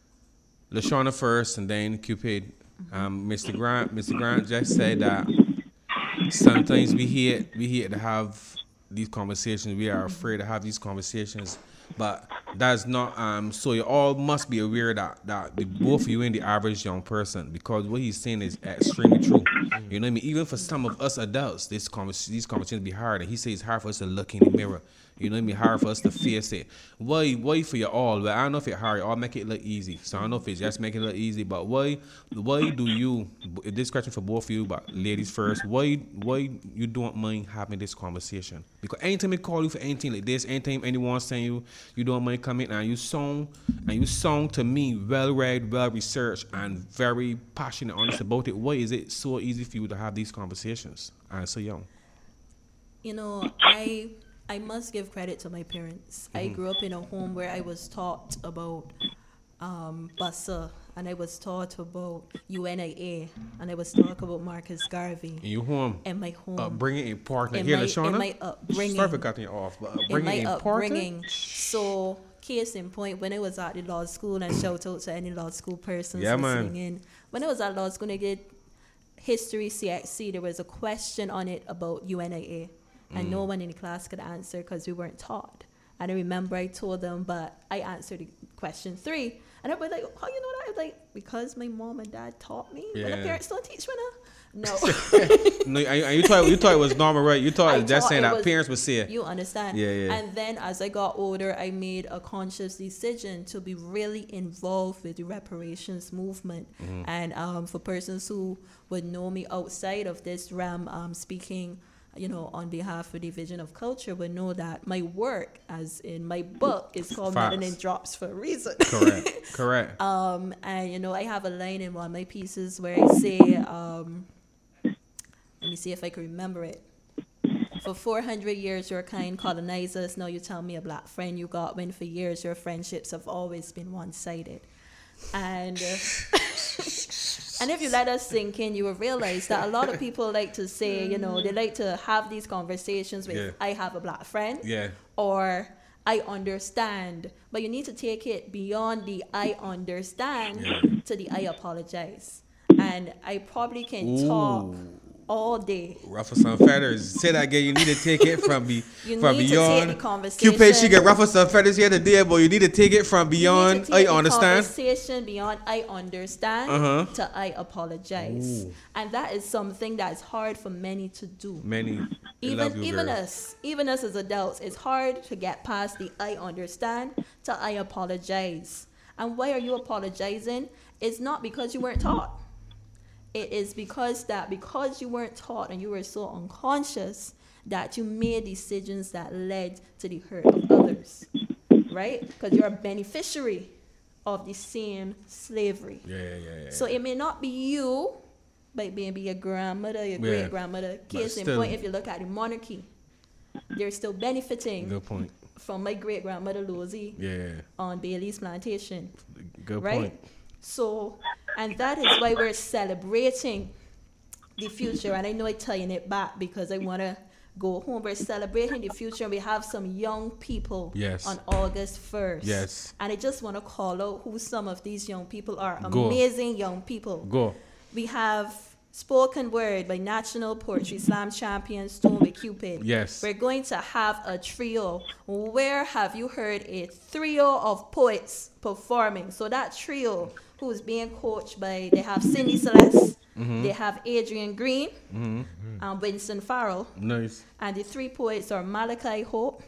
Lashana first, and then Cupid. Um, Mister Grant, Mister Grant just said that sometimes we here, we here to have these conversations. We are afraid to have these conversations, but that's not. Um, so you all must be aware that that the both of you and the average young person, because what he's saying is extremely true. You know what I mean? Even for some of us adults, this convers- these conversations be hard, and he says it's hard for us to look in the mirror. You know what I mean? Hard for us to face it. Why, why for you all? Well, I don't know if it's hard. I'll make it look easy. So I don't know if it's just make it look easy. But why, why do you? This question for both of you, but ladies first. Why, why you don't mind having this conversation? Because anytime they call you for anything like this, anytime anyone saying you, you don't mind coming and you song, and you song to me, well read, well researched, and very passionate, honest about it. Why is it so easy for you to have these conversations and so young? You know, I I must give credit to my parents. I Mhm. grew up in a home where I was taught about um, Bassa, and I was taught about U N I A, and I was taught about Marcus Garvey. In your home. In my home. Upbringing important. In Here, my, Lashana. in my upbringing. Sorry for cutting you off, but in upbringing my important. upbringing. So, case in point, when I was at the law school, and shout out to any law school persons Yeah, listening man. in. When I was at law school, I did history C X C. There was a question on it about U N I A, and Mm. no one in the class could answer because we weren't taught. And I remember I told them, but I answered the question three. And everybody like, how you know that? I was like, because my mom and dad taught me. When the Yeah. parents don't teach me now. No. No, and and you thought you thought it was normal, right? You thought I it was just thought saying it that was- parents would say it. You understand? Yeah, yeah. And then as I got older, I made a conscious decision to be really involved with the reparations movement. Mhm. And um, for persons who would know me outside of this realm, um, speaking, you know, on behalf of the Division of Culture, would know that my work, as in my book, is called Facts. Melanin Drops for a reason. Correct. Correct. Um, and you know, I have a line in one of my pieces where I say, um, let me see if I can remember it. For four hundred years, your kind colonizers. Now you tell me a black friend you got when for years your friendships have always been one-sided. And uh, and if you let us sink in, you will realize that a lot of people like to say, you know, they like to have these conversations with, Yeah. I have a black friend, Yeah. or I understand. But you need to take it beyond the I understand Yeah. to the I apologize. And I probably can talk all day. Ruffle some feathers. Say that again. You need to take it from be You from need to beyond. take the conversation. Cupid, she get ruffle some feathers here today, but you need to take it from You beyond. need to I take the understand. Conversation beyond I understand Uh-huh. to I apologize. Ooh. And that is something that's hard for many to do. Many. I Even love you, even girl. us, even us as adults, it's hard to get past the I understand to I apologize. And why are you apologizing? It's not because you weren't taught. It is because that because you weren't taught and you were so unconscious that you made decisions that led to the hurt of others, right? Because you're a beneficiary of the same slavery. Yeah, yeah, yeah, yeah. So it may not be you, by maybe your grandmother, your Yeah. great grandmother. Case in still- point, if you look at the monarchy, they're still benefiting Good point. from my great grandmother Losie Yeah. on Bailey's plantation. Good Right? point. So, and that is why we're celebrating the future. And I know I'm tying it back because I want to go home. We're celebrating the future. And we have some young people Yes. on August first. Yes. And I just want to call out who some of these young people are. Go. Amazing young people. Go. We have Spoken Word by National Poetry Slam champion Stormy Cupid. Yes. We're going to have a trio. Where have you heard a trio of poets performing? So that trio, who is being coached by, they have Cindy Celeste, Mm-hmm. they have Adrian Green, and Winston Farrell. Nice. And the three poets are Malachi Hope,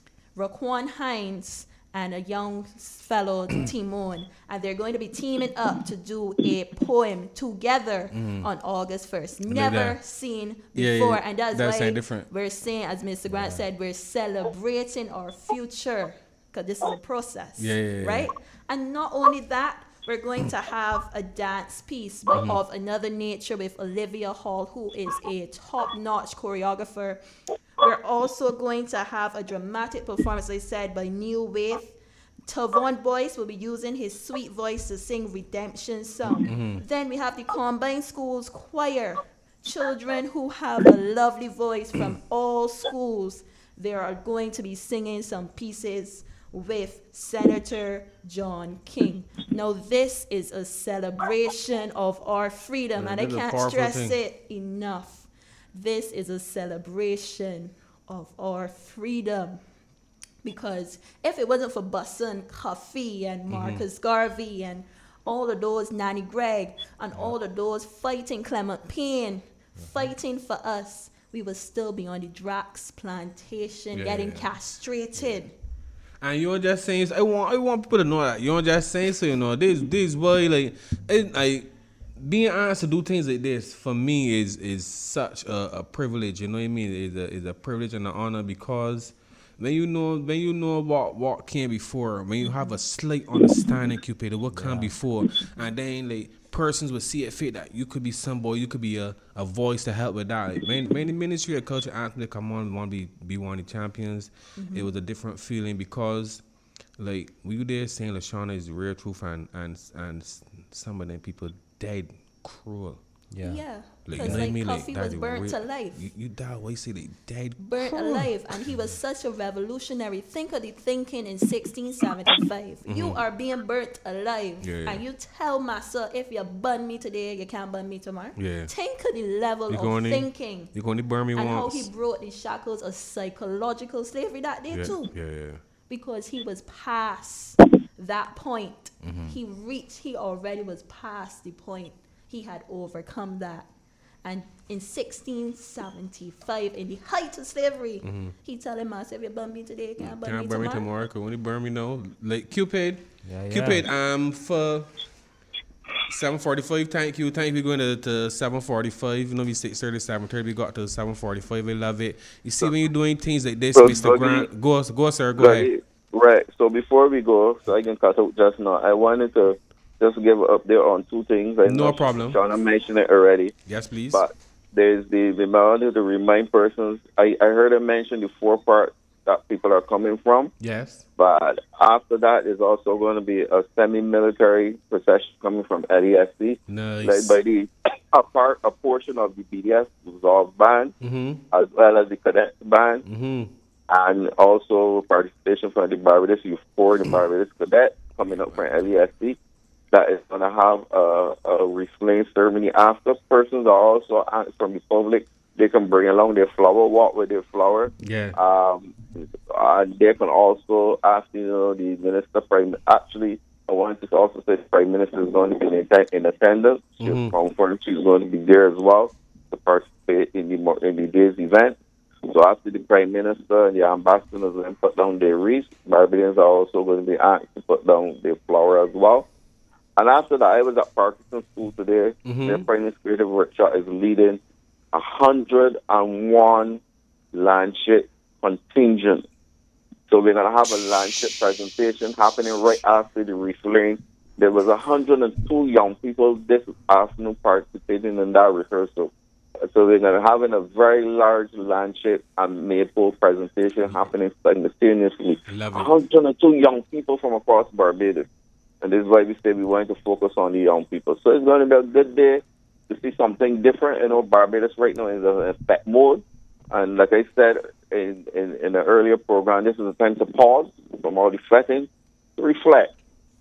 Raquan Hines, and a young fellow, Timon. And they're going to be teaming up to do a poem together on August first. Never that. seen Yeah, before. yeah, And that's, that's why something different. we're saying, as Mister Grant said, we're celebrating our future because this is a process. Yeah, yeah, yeah. Right? And not only that, we're going to have a dance piece by, of Another Nature with Olivia Hall, who is a top-notch choreographer. We're also going to have a dramatic performance, as I said, by Neil Waith. Tavon Boyce will be using his sweet voice to sing Redemption Song. Then we have the Combined Schools Choir, children who have a lovely voice from all schools. They are going to be singing some pieces with Senator John King. Now, this is a celebration of our freedom, Yeah, and I this is a can't powerful stress thing. it enough. This is a celebration of our freedom. Because if it wasn't for Busson Coffee and Marcus Garvey and all of those, Nanny Gregg, and all of those fighting Clement Payne, fighting for us, we would still be on the Drax plantation Yeah, getting yeah. castrated. And you know just saying, I want I want people to know that. You know just saying, so you know, this this boy like it, like being asked to do things like this for me is is such a, a privilege. You know what I mean? It's a is a privilege and an honor because when you know when you know what what came before, when you have a slight understanding, Cupid, of what came before, and then like persons will see it fit that you could be somebody, you could be a, a voice to help with that. Like, when, when the Ministry of Culture asked me to come on, want to be be one of the champions, it was a different feeling because like we were there saying Lashana is the real truth and and and some of them people dead cruel. Yeah. Yeah, Like, because you know what I like mean? Like, Coffee that was is burnt real- to life. You, you die, what you say, they dead Burnt cruel. alive, and he was such a revolutionary. Think of the thinking in sixteen seventy-five. You are being burnt alive, Yeah, yeah. and you tell massa, if you burn me today, you can't burn me tomorrow. Yeah. Think of the level You of going in- thinking You're going to burn me and how once. he broke the shackles of psychological slavery that day yeah, too, yeah, yeah. because he was past that point. Mm-hmm. He reached. He already was past the point. He had overcome that. And in sixteen seventy-five, in the height of slavery, he telling us, if you burn me today, you can't burn Can't me burn me tomorrow. tomorrow, because when you burn me, no. Like, Cupid. Yeah, yeah. Cupid, um, for seven forty-five, thank you. Thank you. We're going to, to seven forty-five. You know, we six thirty, seven thirty, we got to seven forty-five. I love it. You see, when you're doing things like this, So, Mister Buggy- Grant, go, go, sir, go ahead. Right. So before we go, so I can cut out just now, I wanted to just give an update on two things. I No know problem. Shauna mentioned it already, Yes, please. but there's the the melody to remind persons. I, I heard her mention the four part that people are coming from, yes. but after that, there's also going to be a semi-military procession coming from L E S C, Nice. led by the a part a portion of the B D S Resolve Band, Mm-hmm. as well as the Cadet Band. Mm-hmm. And also participation from the Barbados Youth Corps, the Barbados Cadet, coming up from L E S C. That is going to have a, a refrain ceremony after. Persons are also asked from the public. They can bring along their flower, walk with their flower. Yeah. Um, and they can also ask, you know, the minister, prime, actually, I wanted to also say the prime minister is going to be in, atten- in attendance. She's Mhm. confirmed she's going to be there as well to participate in the, mo- in the day's event. So after the prime minister and the ambassadors then put down their wreaths, Barbadians are also going to be asked to put down their flower as well. And after that, I was at Parkinson School today. Mhm. Their administrative workshop is leading a hundred and one Lancet contingent. So we're going to have a Lancet presentation happening right after the refrain there was one hundred two young people this afternoon participating in that rehearsal. So we're going to having a very large landscape and maple presentation happening simultaneously. one hundred two young people from across Barbados. And this is why we say we want to focus on the young people. So it's going to be a good day to see something different. You know, Barbados right now is in effect mode. And like I said in, in, in the earlier program, this is a time to pause from all the fretting, to reflect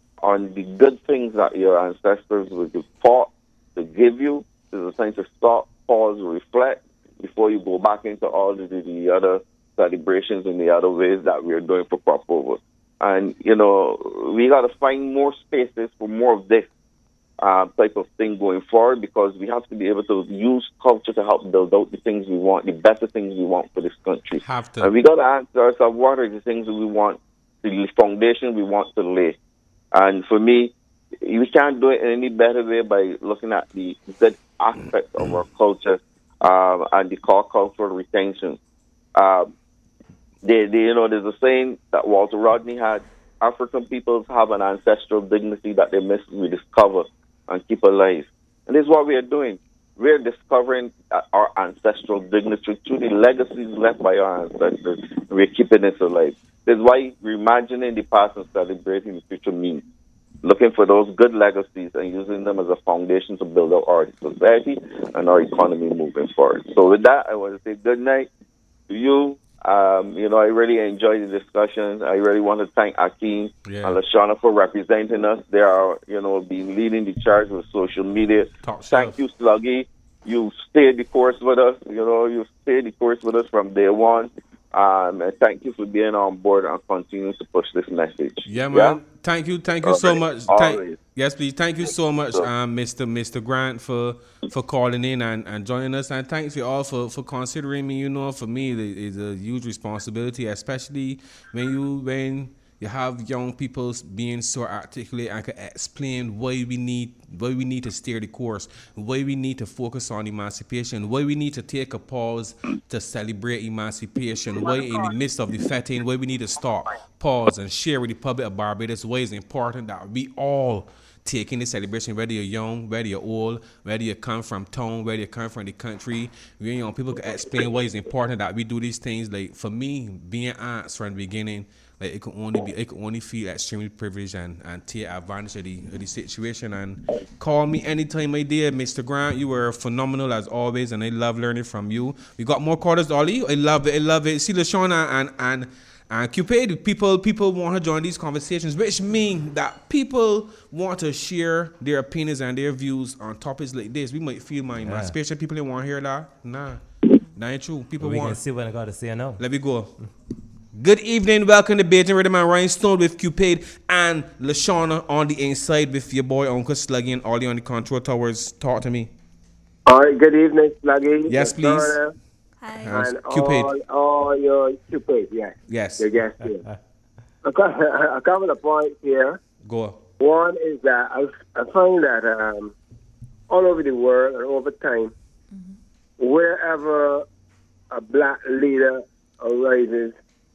on the good things that your ancestors would have fought to give you. This is a time to stop, pause, reflect before you go back into all the, the other celebrations in the other ways that we're doing for crop over. And, you know, we got to find more spaces for more of this uh, type of thing going forward, because we have to be able to use culture to help build out the things we want, the better things we want for this country. Have to. And we got to ask ourselves, what are the things that we want, the foundation we want to lay? And for me, we can't do it in any better way by looking at the good aspects of our culture um, and the core cultural retention. Um, they, they, you know, there's a saying that Walter Rodney had: African peoples have an ancestral dignity that they must rediscover and keep alive. And this is what we are doing. We're discovering our ancestral dignity through the legacies left by our ancestors. We're keeping it alive. That's why reimagining the past and celebrating the future means looking for those good legacies and using them as a foundation to build up our society and our economy moving forward. So with that, I want to say good night to you. Um, you know, I really enjoyed the discussion. I really want to thank Akeem Yeah. and LaShawna for representing us. They are, you know, being leading the charge with social media. Top Thank shelf. you, Sluggy. You stayed the course with us. You know, you stayed the course with us from day one. Um, and thank you for being on board and continuing to push this message. Yeah, man. Thank you, thank you so Always, much. always. Thank, yes, please. Thank you so much, um, Mister Mister Grant, for for calling in and, and joining us. And thanks you all for, for considering me. You know, for me, it is a huge responsibility, especially when you when you have young people being so articulate and can explain why we need why we need to steer the course, why we need to focus on emancipation, why we need to take a pause to celebrate emancipation, why in the midst of the fetting, why we need to stop, pause, and share with the public of Barbados why it's important that we all take in the celebration, whether you're young, whether you're old, whether you come from town, whether you come from the country. We young people can explain why it's important that we do these things. Like for me, being aunts from the beginning, like it could only be, it could only feel extremely privileged and, and take advantage of the, of the situation. And call me anytime, my dear Mister Grant. You were phenomenal as always, and I love learning from you. We got more callers, Dolly. I love it. I love it. See, LaShawna and and and Cupid, people people want to join these conversations, which mean that people want to share their opinions and their views on topics like this. We might feel my emancipation. People don't want to hear that. Nah, that ain't true. People we want. can see what I got to say. I know. Let me go. Good evening, welcome to Baiting Rhythm and Rhinestone with Cupid and LaShawna on the inside with your boy Uncle Sluggy and Ollie on the control towers. Talk to me. All right, good evening, Sluggy. Yes, please. Hi. And Cupid. all, all your Cupid, yes. Yes. Your guests here. a, couple, a couple of points here. Go. One is that I, I find that um, all over the world and over time, mm-hmm. wherever a black leader arises,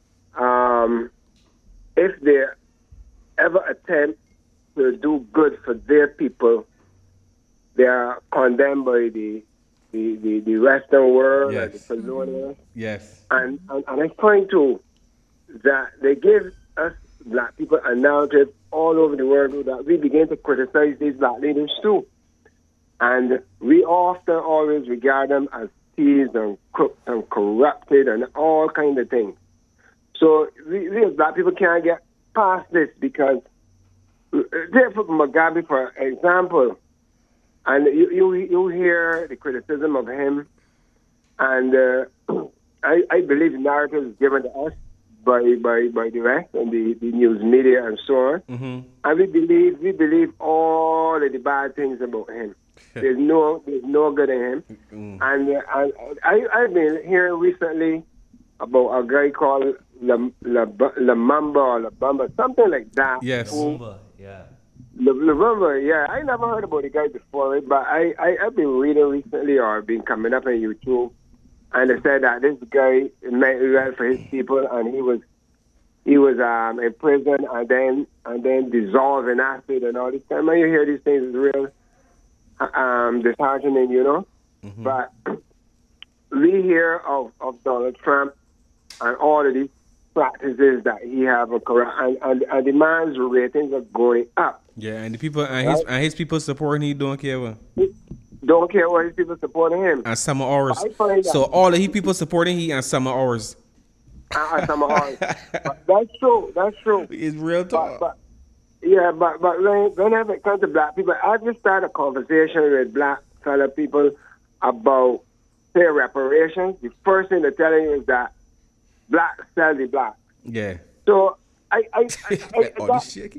Um, if they ever attempt to do good for their people, they are condemned by the the, the, the Western world, Yes. and the colonialists. Yes. And, and, and I find too that they give us black people a narrative all over the world that we begin to criticize these black leaders too. And we often always regard them as thieves and crooks and corrupted and all kinds of things. So we, we as black people can't get past this because, take Mugabe for example, and you, you you hear the criticism of him, and uh, I, I believe the narrative is given to us by by, by the rest and the, the news media and so on, Mm-hmm. and we believe we believe all of the bad things about him. There's no there's no good in him, Mm. and, uh, and I I've been hearing recently about a guy called La, La, La Mamba or La Bamba, something like that. Yes. Who, Yeah. La, La Bamba, yeah. I never heard about the guy before, but I, I, I've been reading recently or been coming up on YouTube, and they said that this guy meant well for his people, and he was he was um, in prison and then and then dissolved in acid and all this time. When you hear these things, it's real um, disheartening, you know. Mm-hmm. But we hear of, of Donald Trump and all of these practices that he have a corrupt, and, and, and the man's ratings are going up. Yeah, and the people and his, and his people supporting him don't care what. Don't care what his people supporting him. And summer hours. So all of his people supporting him and summer hours. Uh, summer hours. But that's true. That's true. It's real talk. But, but, yeah, but but when, whenever it comes to black people, I just start a conversation with black fellow people about their reparations. The first thing they're telling you is that black sell the black. Yeah. So I I, I, I, all that, this shit.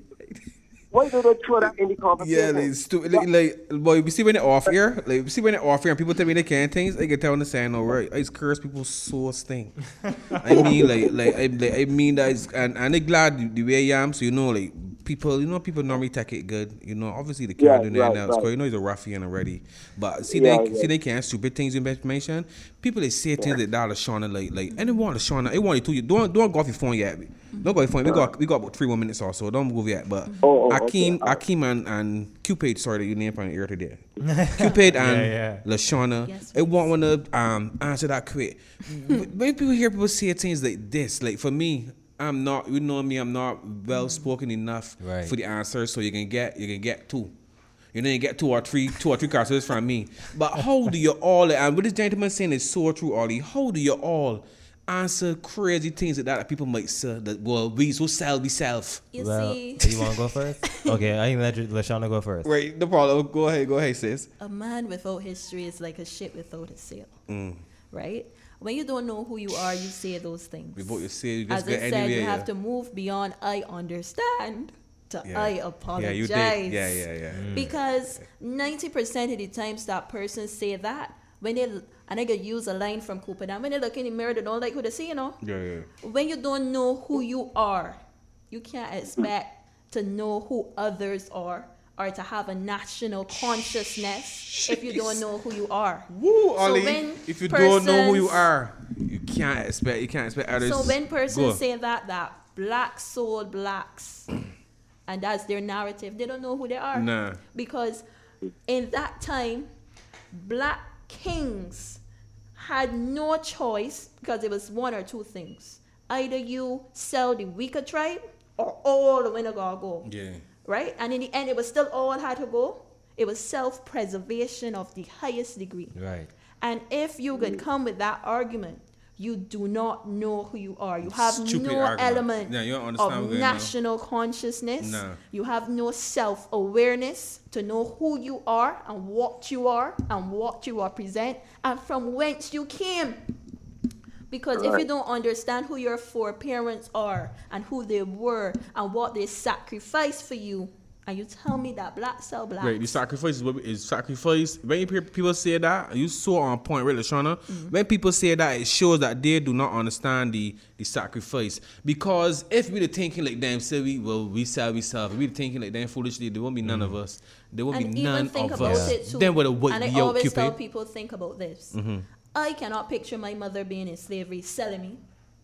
why do they throw that in the conversation? Yeah, like, stupid. Like, like, boy, we see when they're off here. Like, we see when they're off here and people tell me they can't things. I can tell them the saying, no, right? I just curse people so sting. I mean, like, like, I, like, I mean that, is, and and they glad the, the way I am. So you know, like, people, you know, people normally take it good. You know, obviously they can't Yeah, do that right, now. right. Because you know he's a ruffian already. But see, Yeah, they yeah. see they can't stupid things in information. People they say things that that Lashana like, like, and they want Lashana. They want you to don't don't go off your phone yet. Don't go off your phone. We got we got about three more minutes or so. Don't move yet. But Oh, oh, Akeem, okay. Akeem and, and Cupid, sorry that you named from ear today. Cupid and Yeah, yeah. Lashana, Yes, I want to um answer that quick. When people hear people say things like this, like for me, I'm not. You know me. I'm not well spoken enough Right. for the answer. So you can get you can get two. You know, you get two or three, two or three answers from me. But how do you all? And what this gentleman saying is so true, Ollie. How do you all answer crazy things like that that people might say that well we so sell we self. You Well, see, you want to go first? Okay, I can let you- Lashana go first. Right, no problem. Go ahead, go ahead, sis. a man without history is like a ship without a sail, Mm. right? When you don't know who you are, you say those things. We both you say you As just I get said, anywhere. you yeah. have to move beyond I understand to Yeah. I Yeah, apologize. you did. Yeah, yeah, yeah. Because ninety percent of the times that person say that, when they, and I could use a line from Cooper down, when they look in the mirror, they don't like who they see, you know? Yeah, yeah. When you don't know who you are, you can't expect to know who others are or to have a national consciousness if you don't know who you are. Woo, So Ollie. when If you don't know who you persons- are, you can't expect you can't expect others. So when persons Go. say that, that black soul blacks, and that's their narrative, they don't know who they are. Nah. Because in that time, black kings had no choice because it was one or two things. Either you sell the weaker tribe or all the winner gotta go. Yeah. Right? And in the end, it was still all had to go. It was self-preservation of the highest degree. Right. And if you could come with that argument, you do not know who you are. You have Stupid no argument. element Yeah, you don't understand of what's going on. national consciousness. No. You have no self-awareness to know who you are and what you are and what you represent and from whence you came. Because if you don't understand who your foreparents are and who they were and what they sacrificed for you, and you tell me that black sell black. Right, the sacrifice is what is sacrifice. When you hear people say that, you so on point, right, Lashana? Mm-hmm. When people say that, it shows that they do not understand the, the sacrifice. Because if we're thinking like them, say we well we sell we sell. If we're thinking like them foolishly, there won't be none of us. There won't And be even none think of about us. it too. Then what a what and I yo always tell Cupid. people think about this. Mm-hmm. I cannot picture my mother being in slavery selling me.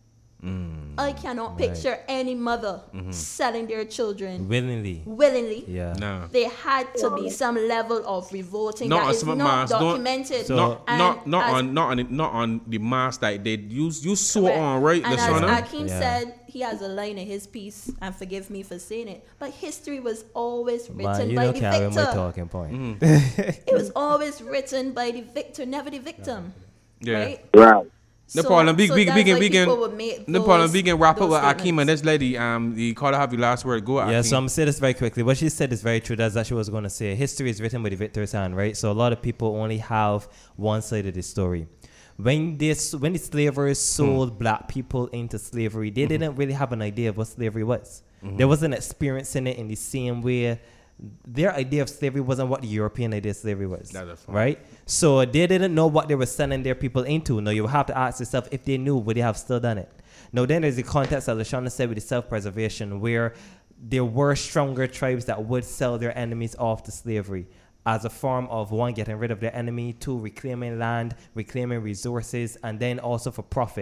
Mm, I cannot right. picture any mother Mm-hmm. selling their children Willingly. willingly. Yeah. No. There had to be some level of revolting Not that on is some not mass, don't- documented. So- not And not not as- on not on the, not on the mass that they use you saw Correct. on, right, And Lashana? as Akeem Yeah. said, he has a line in his piece, and forgive me for saying it, but history was always Man, written you by don't the carry my victor. talking point. Mm-hmm. It was always written by the victor, never the victim. Yeah. Right? Right. No So- problem. We, so we, that's we can why we can people would make no problem. those- We can wrap up those with Akeem and statements. this lady. Um, the call have your last word. Go. Yeah, Akeem. so I'm gonna say this very quickly. What she said is very true. That's what she was gonna say. History is written by the victor's hand, right? So a lot of people only have one side of the story. When this, when the slavers sold black people into slavery, they didn't really have an idea of what slavery was. They wasn't experiencing it in the same way. Their idea of slavery wasn't what the European idea of slavery was, That's a fact. right? So they didn't know what they were sending their people into. Now you have to ask yourself, if they knew, would they have still done it? Now then there's the context, as Lashana said, with the self-preservation, where there were stronger tribes that would sell their enemies off to slavery as a form of, one, getting rid of their enemy, two, reclaiming land, reclaiming resources, and then also for profit.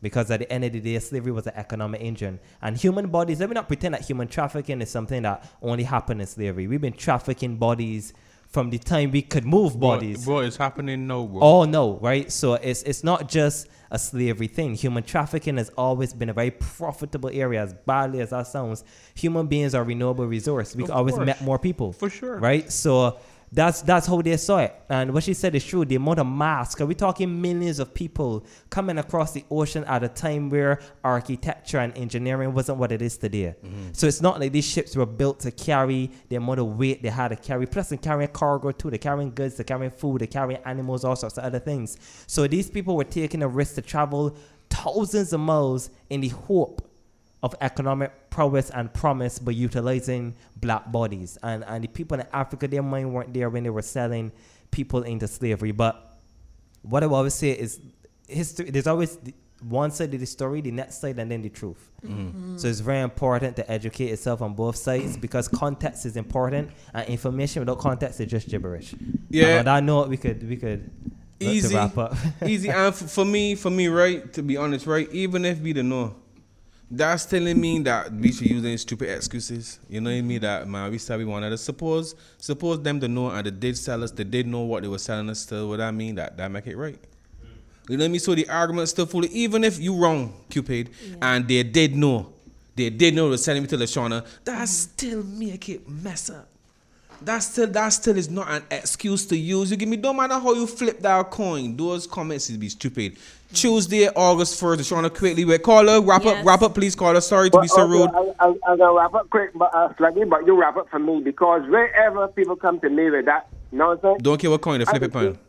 Because at the end of the day, slavery was an economic engine. And human bodies, let me not pretend that human trafficking is something that only happened in slavery. We've been trafficking bodies from the time we could move bodies. Bro, bro it's happening now, bro. Oh, no, right? So it's it's not just a slavery thing. Human trafficking has always been a very profitable area, as badly as that sounds. Human beings are a renewable resource. We Of can always course. met more people. For sure. Right? So that's that's how they saw it. And what she said is true. The amount of mass, because we're talking millions of people coming across the ocean at a time where architecture and engineering wasn't what it is today. Mm-hmm. So it's not like these ships were built to carry the amount of weight they had to carry. Plus, they're carrying cargo too. They're carrying goods, they're carrying food, they're carrying animals, all sorts of other things. So these people were taking a risk to travel thousands of miles in the hope of economic prowess and promise by utilizing black bodies. And and the people in Africa, their mind weren't there when they were selling people into slavery. But what I always say is history, there's always the one side of the story, the next side, and then the truth. Mm-hmm. So it's very important to educate yourself on both sides because context is important and information without context is just gibberish. Yeah. And on that note, we could we could look Easy. to wrap up. Easy. And f- for me, for me, right, to be honest, right, even if we don't know, that's telling me that we should use any stupid excuses. You know what I mean? That, man, we said we wanted to suppose, suppose them to know and they did sell us, they did know what they were selling us still. What I mean, that, that make it right. You know what I mean? So the argument still fully, even if you wrong, Cupid, yeah. and they did know, they did know they were selling me to LaShawna, that mm-hmm. still make it mess up. That still, that still is not an excuse to use. You give me, don't matter how you flip that coin, those comments is be stupid. Mm-hmm. Tuesday, August first, LaShawna quickly, wait, caller, wrap yes. up, wrap up, please, caller. Sorry to well, be so okay, rude. I, I, I'm gonna wrap up quick, but uh, Sluggy, but you wrap up for me because wherever people come to me with that nonsense, don't care what coin they flip it, man.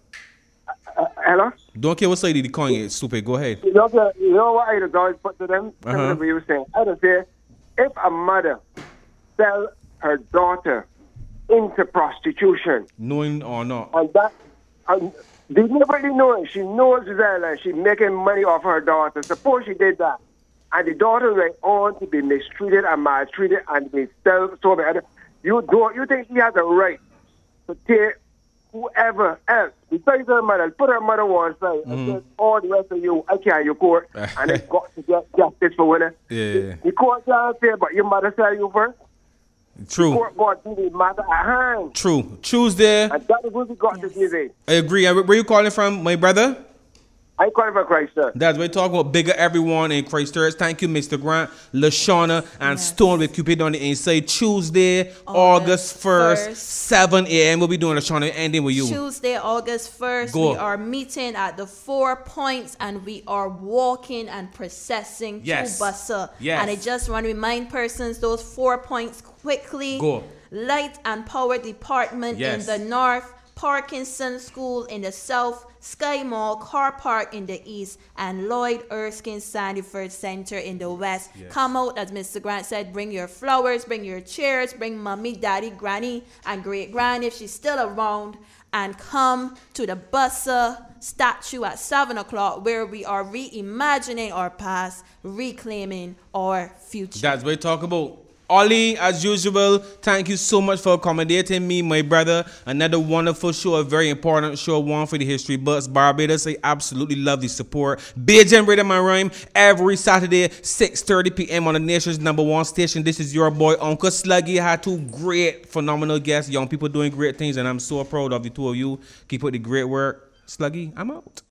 Uh, hello? Don't care what side of the coin is, stupid. Go ahead. You know, you know what I would always put to them? Uh-huh. What you were saying. I would say, if a mother sell her daughter into prostitution, knowing or not, and that, and they nobody knows. She knows well, and she's making money off her daughter. Suppose she did that, and the daughter went on to be mistreated and maltreated and be sold so bad. You don't. You think she has a right to take whoever else besides her mother, put her mother one side, mm. and then all the rest of you, I can't you court, and they got to get justice for winning. Yeah. The court can't say, but your mother sell you first. True. The court got to the matter at hand. True. Tuesday. And that is what we got yes. to give it. I agree. Where you calling from, my brother? I calling from Christchurch. That's we're talking about bigger everyone in Christchurch. Thank you, Mister Grant, LaShawna, and yes. Stone with Cupid on the inside. Tuesday, August first, seven a.m. We'll be doing LaShawna ending with you. Tuesday, August first, Go. We are meeting at the Four Points and we are walking and processing yes. to Bussa. Yes. And I just want to remind persons those four points quickly. Go. Light and Power Department yes. in the north, Parkinson School in the south, Sky Mall Car Park in the east, and Lloyd Erskine Sandyford Center in the west. Yes. Come out, as Mister Grant said, bring your flowers, bring your chairs, bring mommy, daddy, granny, and great granny if she's still around, and come to the Bussa statue at seven o'clock where we are reimagining our past, reclaiming our future. That's what we talk about. Ollie, as usual, thank you so much for accommodating me, my brother. Another wonderful show, a very important show, one for the History Bucks. Barbados, I absolutely love the support. Bajan Rhythm and Rhyme every Saturday, six thirty p.m. on the nation's number one station. This is your boy, Uncle Sluggy. I had two great, phenomenal guests, young people doing great things, and I'm so proud of the two of you. Keep up the great work. Sluggy, I'm out.